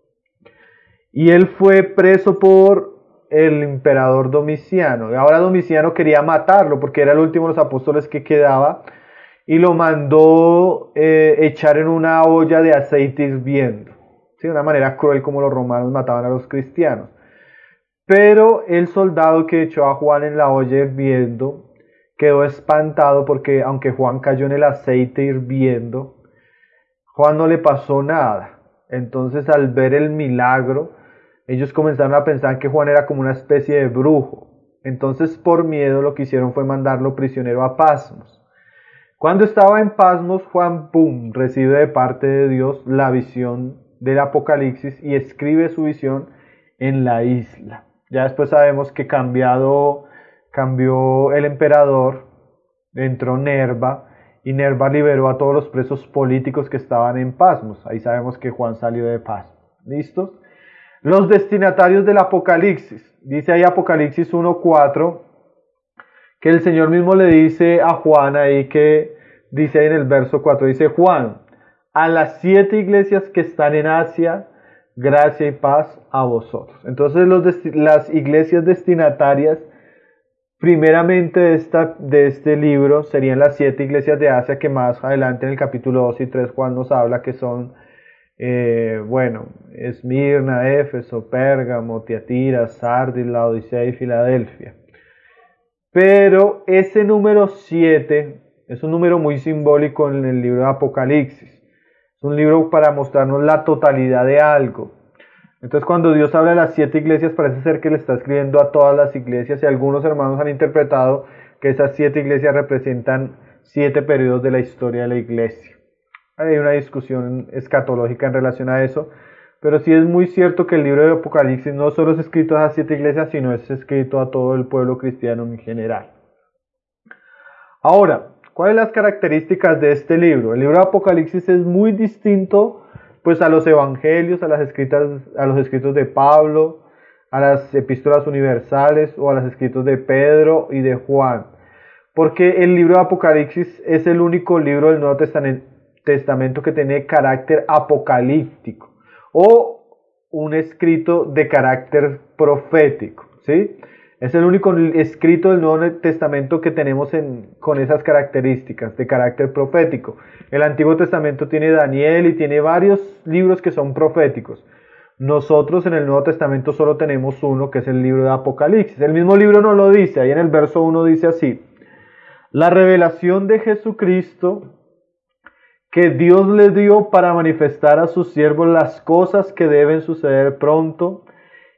y él fue preso por el emperador Domiciano. Y ahora Domiciano quería matarlo porque era el último de los apóstoles que quedaba y lo mandó eh, echar en una olla de aceite hirviendo. ¿Sí? De una manera cruel como los romanos mataban a los cristianos. Pero el soldado que echó a Juan en la olla hirviendo quedó espantado porque aunque Juan cayó en el aceite hirviendo, Juan no le pasó nada. Entonces, al ver el milagro, ellos comenzaron a pensar que Juan era como una especie de brujo. Entonces, por miedo, lo que hicieron fue mandarlo prisionero a Patmos. Cuando estaba en Patmos, Juan, pum, recibe de parte de Dios la visión del Apocalipsis y escribe su visión en la isla. Ya después sabemos que cambiado, cambió el emperador, entró Nerva, y Nerva liberó a todos los presos políticos que estaban en Patmos. Ahí sabemos que Juan salió de Patmos. ¿Listos? Los destinatarios del Apocalipsis. Dice ahí Apocalipsis uno cuatro, que el Señor mismo le dice a Juan ahí que, dice ahí en el verso cuatro, dice Juan, a las siete iglesias que están en Asia, gracia y paz a vosotros. Entonces los las iglesias destinatarias primeramente de, esta, de este libro serían las siete iglesias de Asia que más adelante en el capítulo dos y tres Juan nos habla que son, eh, bueno, Esmirna, Éfeso, Pérgamo, Tiatira, Sardis, Laodicea y Filadelfia. Pero ese número siete es un número muy simbólico en el libro de Apocalipsis. Es un libro para mostrarnos la totalidad de algo. Entonces, cuando Dios habla de las siete iglesias, parece ser que le está escribiendo a todas las iglesias, y algunos hermanos han interpretado que esas siete iglesias representan siete periodos de la historia de la iglesia. Hay una discusión escatológica en relación a eso, pero sí es muy cierto que el libro de Apocalipsis no solo es escrito a las siete iglesias, sino es escrito a todo el pueblo cristiano en general. Ahora, ¿cuáles son las características de este libro? El libro de Apocalipsis es muy distinto pues a los evangelios, a las escritas, a los escritos de Pablo, a las epístolas universales o a los escritos de Pedro y de Juan. Porque el libro de Apocalipsis es el único libro del Nuevo Testamento que tiene carácter apocalíptico o un escrito de carácter profético, ¿sí? Es el único escrito del Nuevo Testamento que tenemos en, con esas características de carácter profético. El Antiguo Testamento tiene Daniel y tiene varios libros que son proféticos. Nosotros en el Nuevo Testamento solo tenemos uno, que es el libro de Apocalipsis. El mismo libro nos lo dice, ahí en el verso uno dice así: la revelación de Jesucristo que Dios le dio para manifestar a sus siervos las cosas que deben suceder pronto,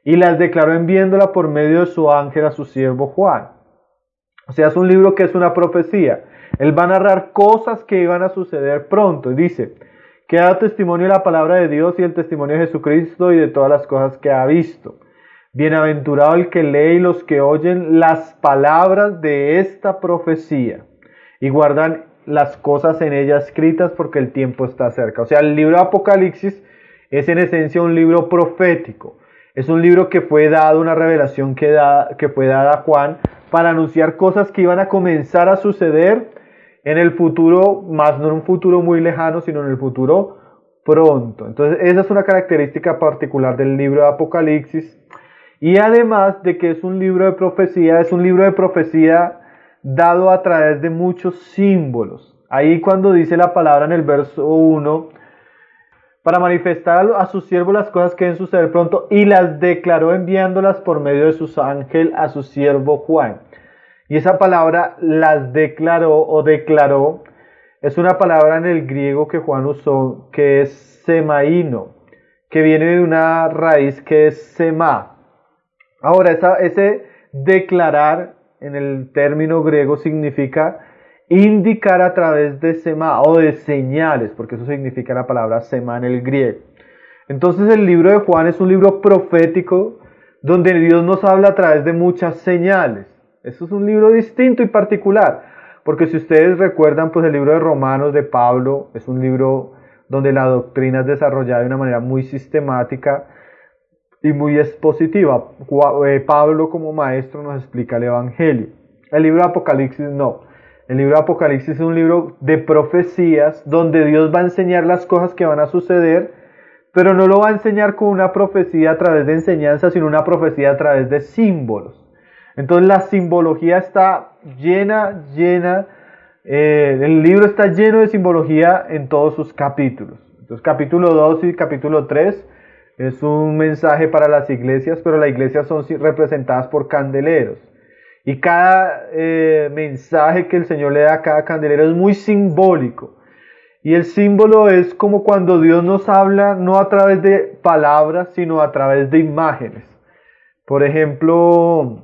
y las declaró enviándola por medio de su ángel a su siervo Juan. O sea, es un libro que es una profecía. Él va a narrar cosas que iban a suceder pronto. Y dice, que da testimonio de la palabra de Dios y el testimonio de Jesucristo y de todas las cosas que ha visto. Bienaventurado el que lee y los que oyen las palabras de esta profecía y guardan las cosas en ella escritas, porque el tiempo está cerca. O sea, el libro de Apocalipsis es en esencia un libro profético. Es un libro que fue dado, una revelación que, da, que fue dada a Juan para anunciar cosas que iban a comenzar a suceder en el futuro, más no en un futuro muy lejano, sino en el futuro pronto. Entonces, esa es una característica particular del libro de Apocalipsis. Y además de que es un libro de profecía, es un libro de profecía dado a través de muchos símbolos. Ahí cuando dice la palabra en el verso uno, para manifestar a sus siervos las cosas que deben suceder pronto, y las declaró enviándolas por medio de su ángel a su siervo Juan. Y esa palabra, las declaró o declaró, es una palabra en el griego que Juan usó, que es semaíno, que viene de una raíz que es semá. Ahora, esa, ese declarar en el término griego significa indicar a través de semá o de señales, porque eso significa la palabra semá en el griego. Entonces el libro de Juan es un libro profético donde Dios nos habla a través de muchas señales. Eso es un libro distinto y particular, porque si ustedes recuerdan, pues el libro de Romanos de Pablo es un libro donde la doctrina es desarrollada de una manera muy sistemática y muy expositiva. Pablo como maestro nos explica el Evangelio. El libro de Apocalipsis no. El libro de Apocalipsis es un libro de profecías donde Dios va a enseñar las cosas que van a suceder, pero no lo va a enseñar con una profecía a través de enseñanza, sino una profecía a través de símbolos. Entonces la simbología está llena, llena, eh, el libro está lleno de simbología en todos sus capítulos. Entonces capítulo dos y capítulo tres es un mensaje para las iglesias, pero las iglesias son representadas por candeleros. Y cada eh, mensaje que el Señor le da a cada candelero es muy simbólico. Y el símbolo es como cuando Dios nos habla no a través de palabras, sino a través de imágenes. Por ejemplo,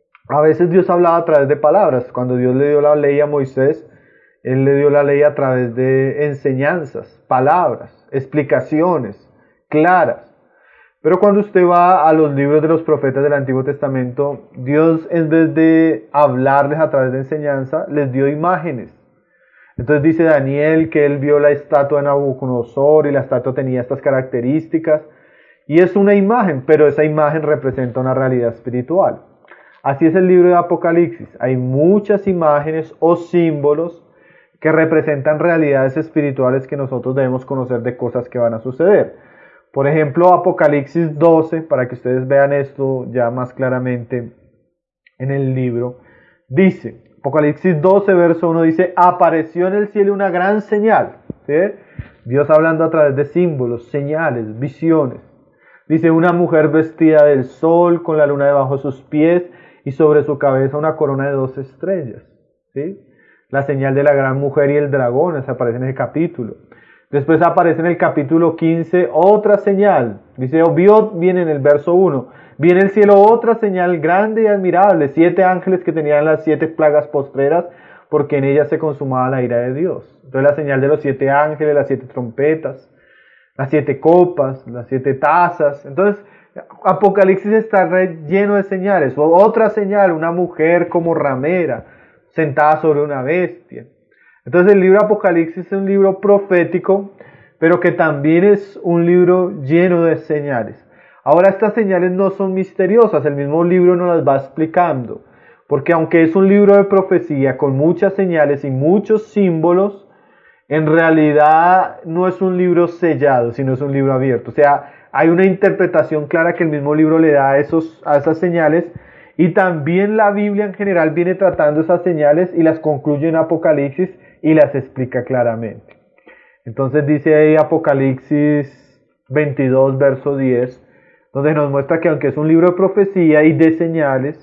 a veces Dios hablaba a través de palabras. Cuando Dios le dio la ley a Moisés, Él le dio la ley a través de enseñanzas, palabras, explicaciones claras. Pero cuando usted va a los libros de los profetas del Antiguo Testamento, Dios, en vez de hablarles a través de enseñanza, les dio imágenes. Entonces dice Daniel que él vio la estatua de Nabucodonosor y la estatua tenía estas características. Y es una imagen, pero esa imagen representa una realidad espiritual. Así es el libro de Apocalipsis. Hay muchas imágenes o símbolos que representan realidades espirituales que nosotros debemos conocer de cosas que van a suceder. Por ejemplo, Apocalipsis doce, para que ustedes vean esto ya más claramente en el libro, dice, Apocalipsis doce, verso uno, dice, apareció en el cielo una gran señal. ¿Sí? Dios hablando a través de símbolos, señales, visiones. Dice, una mujer vestida del sol, con la luna debajo de sus pies, y sobre su cabeza una corona de dos estrellas. ¿Sí? La señal de la gran mujer y el dragón, esa aparece en ese capítulo. Después aparece en el capítulo quince otra señal. Dice, oh, vio, viene en el verso uno. Viene el cielo otra señal grande y admirable. Siete ángeles que tenían las siete plagas postreras, porque en ellas se consumaba la ira de Dios. Entonces la señal de los siete ángeles, las siete trompetas, las siete copas, las siete tazas. Entonces Apocalipsis está lleno de señales. Otra señal, una mujer como ramera, sentada sobre una bestia. Entonces el libro de Apocalipsis es un libro profético, pero que también es un libro lleno de señales. Ahora estas señales no son misteriosas, el mismo libro nos las va explicando, porque aunque es un libro de profecía con muchas señales y muchos símbolos, en realidad no es un libro sellado, sino es un libro abierto. O sea, hay una interpretación clara que el mismo libro le da a, esos, a esas señales, y también la Biblia en general viene tratando esas señales y las concluye en Apocalipsis y las explica claramente. Entonces dice ahí Apocalipsis veintidós, verso diez, donde nos muestra que aunque es un libro de profecía y de señales,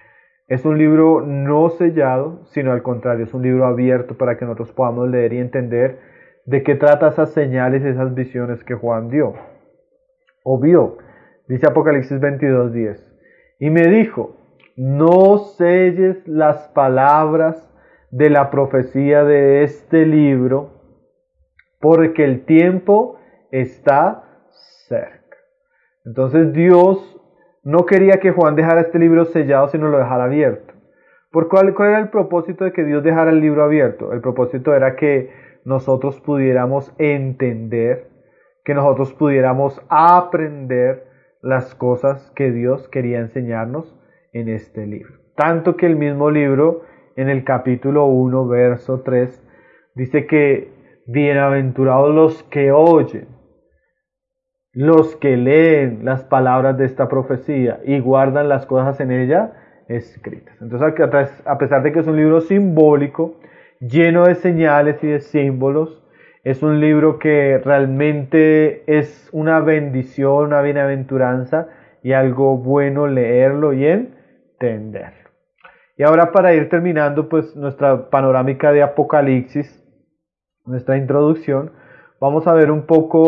es un libro no sellado, sino al contrario, es un libro abierto para que nosotros podamos leer y entender de qué trata esas señales y esas visiones que Juan dio o vio. Dice Apocalipsis veintidós diez. Y me dijo, no selles las palabras de la profecía de este libro, porque el tiempo está cerca. Entonces Dios no quería que Juan dejara este libro sellado, sino lo dejara abierto. ¿Por cuál, cuál era el propósito de que Dios dejara el libro abierto? El propósito era que nosotros pudiéramos entender, que nosotros pudiéramos aprender las cosas que Dios quería enseñarnos en este libro. Tanto que el mismo libro, en el capítulo uno, verso tres, dice que bienaventurados los que oyen, los que leen las palabras de esta profecía y guardan las cosas en ella escritas. Entonces, a pesar de que es un libro simbólico, lleno de señales y de símbolos, es un libro que realmente es una bendición, una bienaventuranza y algo bueno leerlo y entenderlo. Y ahora, para ir terminando pues nuestra panorámica de Apocalipsis, nuestra introducción, vamos a ver un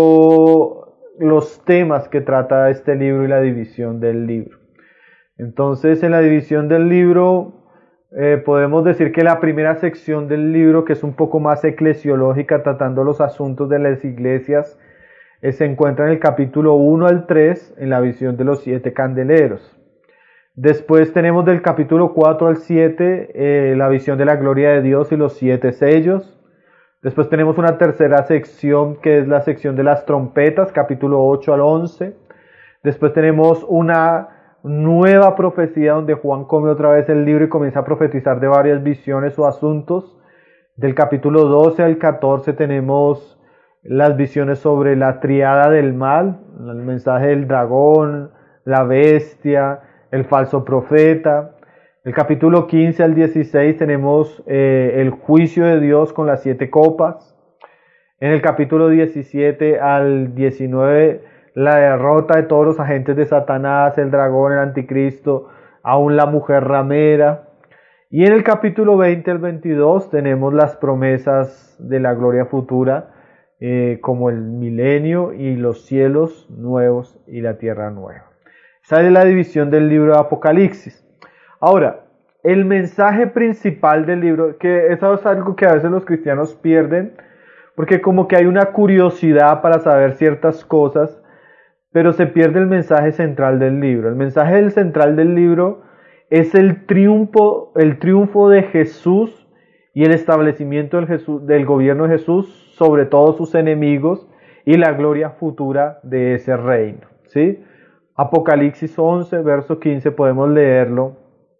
poco los temas que trata este libro y la división del libro. Entonces, en la división del libro eh, podemos decir que la primera sección del libro, que es un poco más eclesiológica, tratando los asuntos de las iglesias, eh, se encuentra en el capítulo uno al tres, en la visión de los siete candeleros. Después tenemos del capítulo cuatro al siete, eh, la visión de la gloria de Dios y los siete sellos. Después tenemos una tercera sección, que es la sección de las trompetas, capítulo ocho al once. Después tenemos una nueva profecía donde Juan come otra vez el libro y comienza a profetizar de varias visiones o asuntos. Del capítulo doce al catorce tenemos las visiones sobre la triada del mal, el mensaje del dragón, la bestia, el falso profeta. El capítulo quince al dieciséis tenemos eh, el juicio de Dios con las siete copas. En el capítulo diecisiete al diecinueve, la derrota de todos los agentes de Satanás, el dragón, el anticristo, aún la mujer ramera. Y en el capítulo veinte al veintidós tenemos las promesas de la gloria futura, eh, como el milenio y los cielos nuevos y la tierra nueva. Esa es la división del libro de Apocalipsis. Ahora, el mensaje principal del libro, que eso es algo que a veces los cristianos pierden, porque como que hay una curiosidad para saber ciertas cosas, pero se pierde el mensaje central del libro. El mensaje central del libro es el triunfo, el triunfo de Jesús y el establecimiento del, Jesús, del gobierno de Jesús sobre todos sus enemigos y la gloria futura de ese reino, ¿sí? Apocalipsis once, verso quince, podemos leerlo.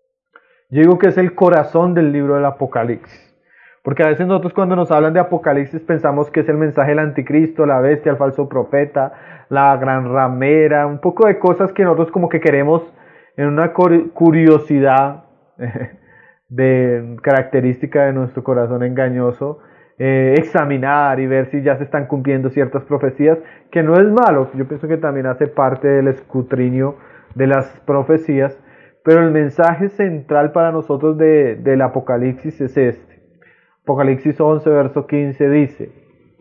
Yo digo que es el corazón del libro del Apocalipsis. Porque a veces nosotros cuando nos hablan de Apocalipsis pensamos que es el mensaje del anticristo, la bestia, el falso profeta, la gran ramera, un poco de cosas que nosotros como que queremos en una curiosidad de característica de nuestro corazón engañoso, eh, examinar y ver si ya se están cumpliendo ciertas profecías, que no es malo. Yo pienso que también hace parte del escrutinio de las profecías, pero el mensaje central para nosotros de, del Apocalipsis es este. Apocalipsis once, verso quince dice: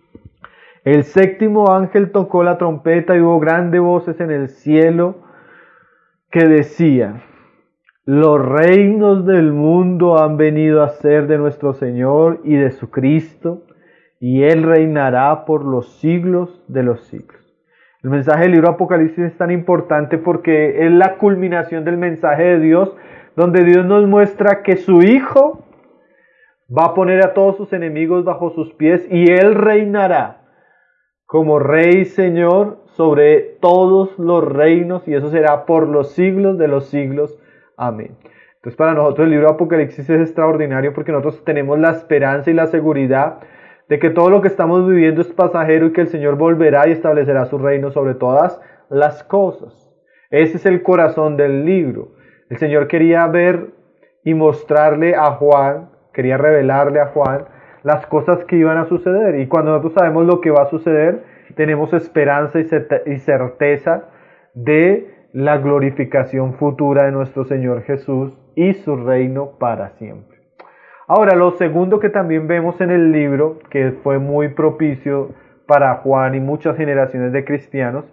el séptimo ángel tocó la trompeta y hubo grandes voces en el cielo que decían: los reinos del mundo han venido a ser de nuestro Señor y de su Cristo, y Él reinará por los siglos de los siglos. El mensaje del libro Apocalipsis es tan importante porque es la culminación del mensaje de Dios, donde Dios nos muestra que su Hijo va a poner a todos sus enemigos bajo sus pies y Él reinará como Rey y Señor sobre todos los reinos, y eso será por los siglos de los siglos. Amén. Entonces, para nosotros el libro de Apocalipsis es extraordinario porque nosotros tenemos la esperanza y la seguridad de que todo lo que estamos viviendo es pasajero y que el Señor volverá y establecerá su reino sobre todas las cosas. Ese es el corazón del libro. El Señor quería ver y mostrarle a Juan, quería revelarle a Juan las cosas que iban a suceder. Y cuando nosotros sabemos lo que va a suceder, tenemos esperanza y certeza de la glorificación futura de nuestro Señor Jesús y su reino para siempre. Ahora, lo segundo que también vemos en el libro, que fue muy propicio para Juan y muchas generaciones de cristianos,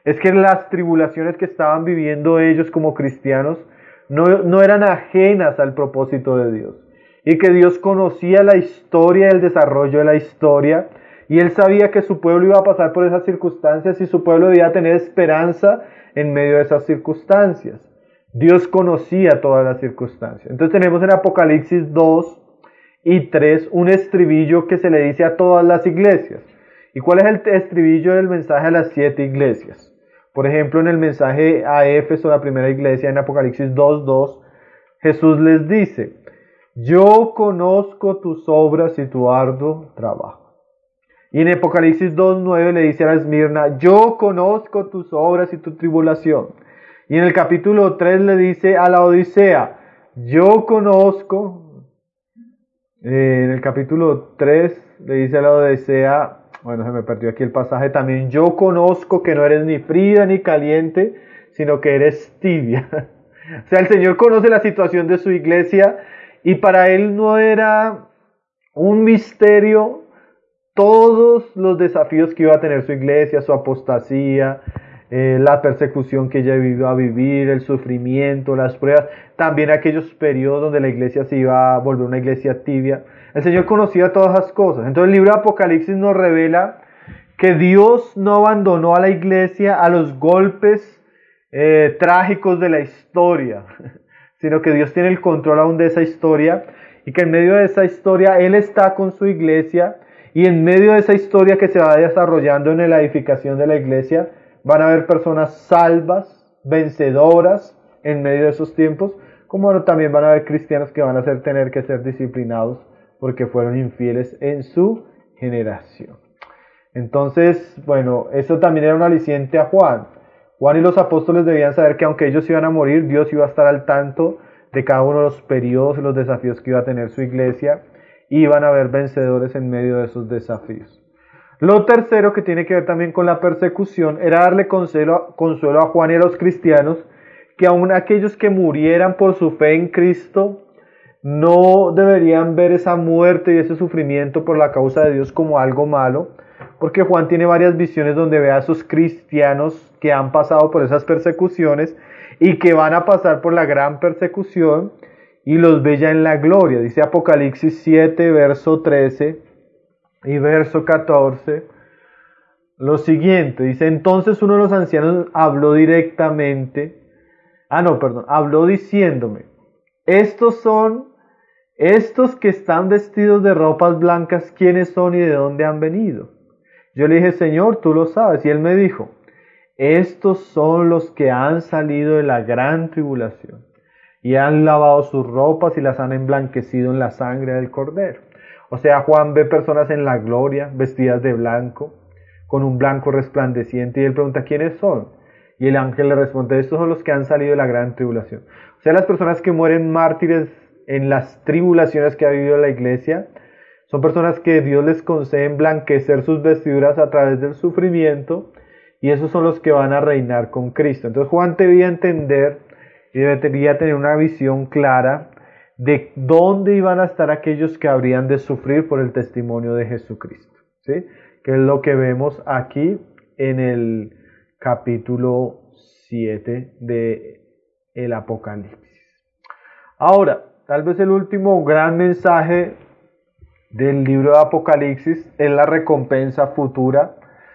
es que las tribulaciones que estaban viviendo ellos como cristianos no, no eran ajenas al propósito de Dios, y que Dios conocía la historia y el desarrollo de la historia, y Él sabía que su pueblo iba a pasar por esas circunstancias y su pueblo debía tener esperanza en medio de esas circunstancias. Dios conocía todas las circunstancias. Entonces tenemos en Apocalipsis dos y tres un estribillo que se le dice a todas las iglesias. ¿Y cuál es el estribillo del mensaje a las siete iglesias? Por ejemplo, en el mensaje a Éfeso, la primera iglesia, en Apocalipsis dos dos, Jesús les dice: yo conozco tus obras y tu arduo trabajo. Y en Apocalipsis dos nueve le dice a la Esmirna: yo conozco tus obras y tu tribulación. Y en el capítulo tres le dice a la Odisea: yo conozco. Eh, en el capítulo tres le dice a la Odisea, bueno, se me perdió aquí el pasaje también: yo conozco que no eres ni fría ni caliente, sino que eres tibia. O sea, el Señor conoce la situación de su iglesia, y para Él no era un misterio todos los desafíos que iba a tener su iglesia, su apostasía, eh, la persecución que ella iba a vivir, el sufrimiento, las pruebas, también aquellos periodos donde la iglesia se iba a volver una iglesia tibia. El Señor conocía todas esas cosas. Entonces el libro de Apocalipsis nos revela que Dios no abandonó a la iglesia a los golpes eh, trágicos de la historia, sino que Dios tiene el control aún de esa historia, y que en medio de esa historia Él está con su iglesia. Y en medio de esa historia que se va desarrollando en la edificación de la iglesia, van a haber personas salvas, vencedoras en medio de esos tiempos, como también van a haber cristianos que van a ser, tener que ser disciplinados porque fueron infieles en su generación. Entonces, bueno, eso también era un aliciente a Juan. Juan y los apóstoles debían saber que aunque ellos iban a morir, Dios iba a estar al tanto de cada uno de los periodos y los desafíos que iba a tener su iglesia, y van a haber vencedores en medio de esos desafíos. Lo tercero, que tiene que ver también con la persecución, era darle consuelo, consuelo a Juan y a los cristianos, que aun aquellos que murieran por su fe en Cristo no deberían ver esa muerte y ese sufrimiento por la causa de Dios como algo malo, porque Juan tiene varias visiones donde ve a esos cristianos que han pasado por esas persecuciones y que van a pasar por la gran persecución, y los ve ya en la gloria. Dice Apocalipsis siete, verso trece y verso catorce, lo siguiente. Dice: entonces uno de los ancianos habló directamente, ah no, perdón, habló diciéndome: estos son, estos que están vestidos de ropas blancas, ¿quiénes son y de dónde han venido? Yo le dije: Señor, tú lo sabes. Y él me dijo: estos son los que han salido de la gran tribulación, y han lavado sus ropas y las han emblanquecido en la sangre del Cordero. O sea, Juan ve personas en la gloria, vestidas de blanco, con un blanco resplandeciente, y él pregunta: ¿quiénes son? Y el ángel le responde: estos son los que han salido de la gran tribulación. O sea, las personas que mueren mártires en las tribulaciones que ha vivido la iglesia, son personas que Dios les concede emblanquecer sus vestiduras a través del sufrimiento, y esos son los que van a reinar con Cristo. Entonces Juan debía entender y debería tener una visión clara de dónde iban a estar aquellos que habrían de sufrir por el testimonio de Jesucristo, ¿sí? Que es lo que vemos aquí en el capítulo siete de el Apocalipsis. Ahora, tal vez el último gran mensaje del libro de Apocalipsis es la recompensa futura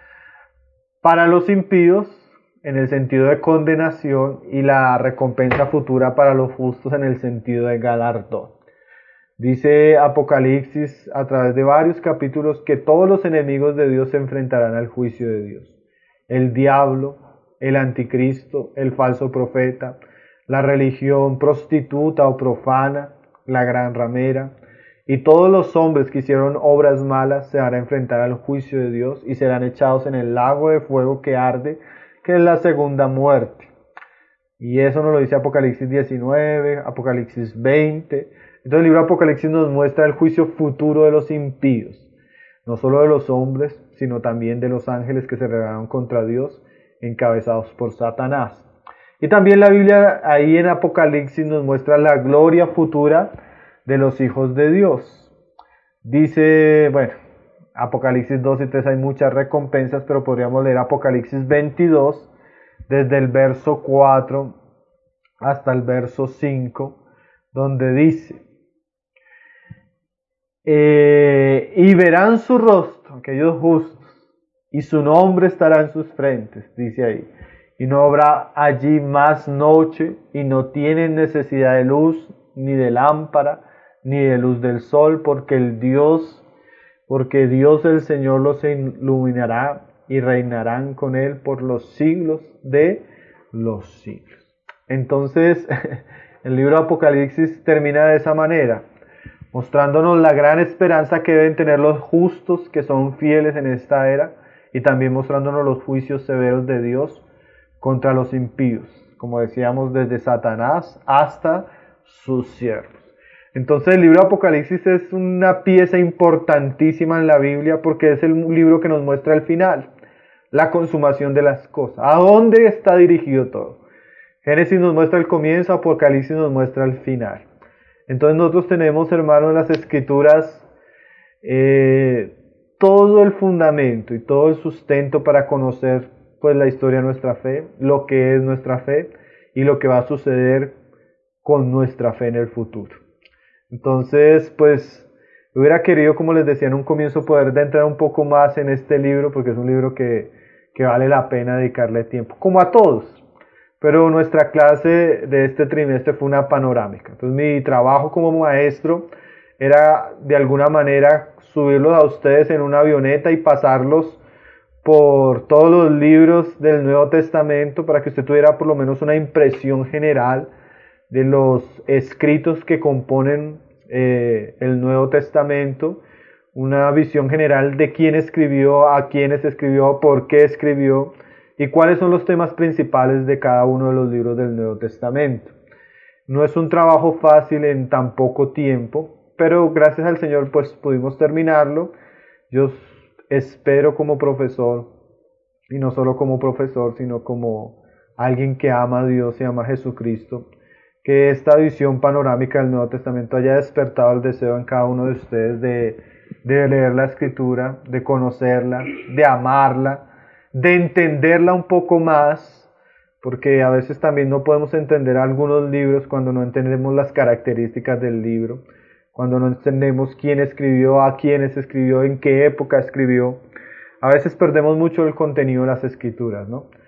para los impíos, en el sentido de condenación, y la recompensa futura para los justos en el sentido de galardón. Dice Apocalipsis a través de varios capítulos que todos los enemigos de Dios se enfrentarán al juicio de Dios. El diablo, el anticristo, el falso profeta, la religión prostituta o profana, la gran ramera, y todos los hombres que hicieron obras malas se van a enfrentar al juicio de Dios y serán echados en el lago de fuego que arde, que es la segunda muerte. Y eso nos lo dice Apocalipsis diecinueve, Apocalipsis veinte. Entonces el libro de Apocalipsis nos muestra el juicio futuro de los impíos, no solo de los hombres, sino también de los ángeles que se rebelaron contra Dios, encabezados por Satanás. Y también la Biblia ahí en Apocalipsis nos muestra la gloria futura de los hijos de Dios. Dice, bueno, Apocalipsis dos y tres hay muchas recompensas, pero podríamos leer Apocalipsis veintidós desde el verso cuatro hasta el verso cinco, donde dice, eh, y verán su rostro, aquellos justos, y su nombre estará en sus frentes, dice ahí, y no habrá allí más noche, y no tienen necesidad de luz, ni de lámpara, ni de luz del sol, porque el Dios, porque Dios el Señor los iluminará, y reinarán con él por los siglos de los siglos. Entonces, el libro de Apocalipsis termina de esa manera, mostrándonos la gran esperanza que deben tener los justos que son fieles en esta era, y también mostrándonos los juicios severos de Dios contra los impíos, como decíamos, desde Satanás hasta sus siervos. Entonces el libro de Apocalipsis es una pieza importantísima en la Biblia porque es el libro que nos muestra el final, la consumación de las cosas, a dónde está dirigido todo. Génesis nos muestra el comienzo, Apocalipsis nos muestra el final. Entonces nosotros tenemos, hermanos, en las Escrituras eh, todo el fundamento y todo el sustento para conocer pues la historia de nuestra fe, lo que es nuestra fe y lo que va a suceder con nuestra fe en el futuro. Entonces, pues, hubiera querido, como les decía en un comienzo, poder entrar un poco más en este libro, porque es un libro que, que vale la pena dedicarle tiempo, como a todos. Pero nuestra clase de este trimestre fue una panorámica. Entonces, mi trabajo como maestro era, de alguna manera, subirlos a ustedes en una avioneta y pasarlos por todos los libros del Nuevo Testamento para que usted tuviera por lo menos una impresión general de los escritos que componen eh, el Nuevo Testamento, una visión general de quién escribió, a quiénes escribió, por qué escribió y cuáles son los temas principales de cada uno de los libros del Nuevo Testamento. No es un trabajo fácil en tan poco tiempo, pero gracias al Señor pues pudimos terminarlo. Yo espero como profesor, y no solo como profesor, sino como alguien que ama a Dios y ama a Jesucristo, que esta visión panorámica del Nuevo Testamento haya despertado el deseo en cada uno de ustedes de, de leer la Escritura, de conocerla, de amarla, de entenderla un poco más, porque a veces también no podemos entender algunos libros cuando no entendemos las características del libro, cuando no entendemos quién escribió, a quiénes escribió, en qué época escribió. A veces perdemos mucho el contenido de las Escrituras, ¿no?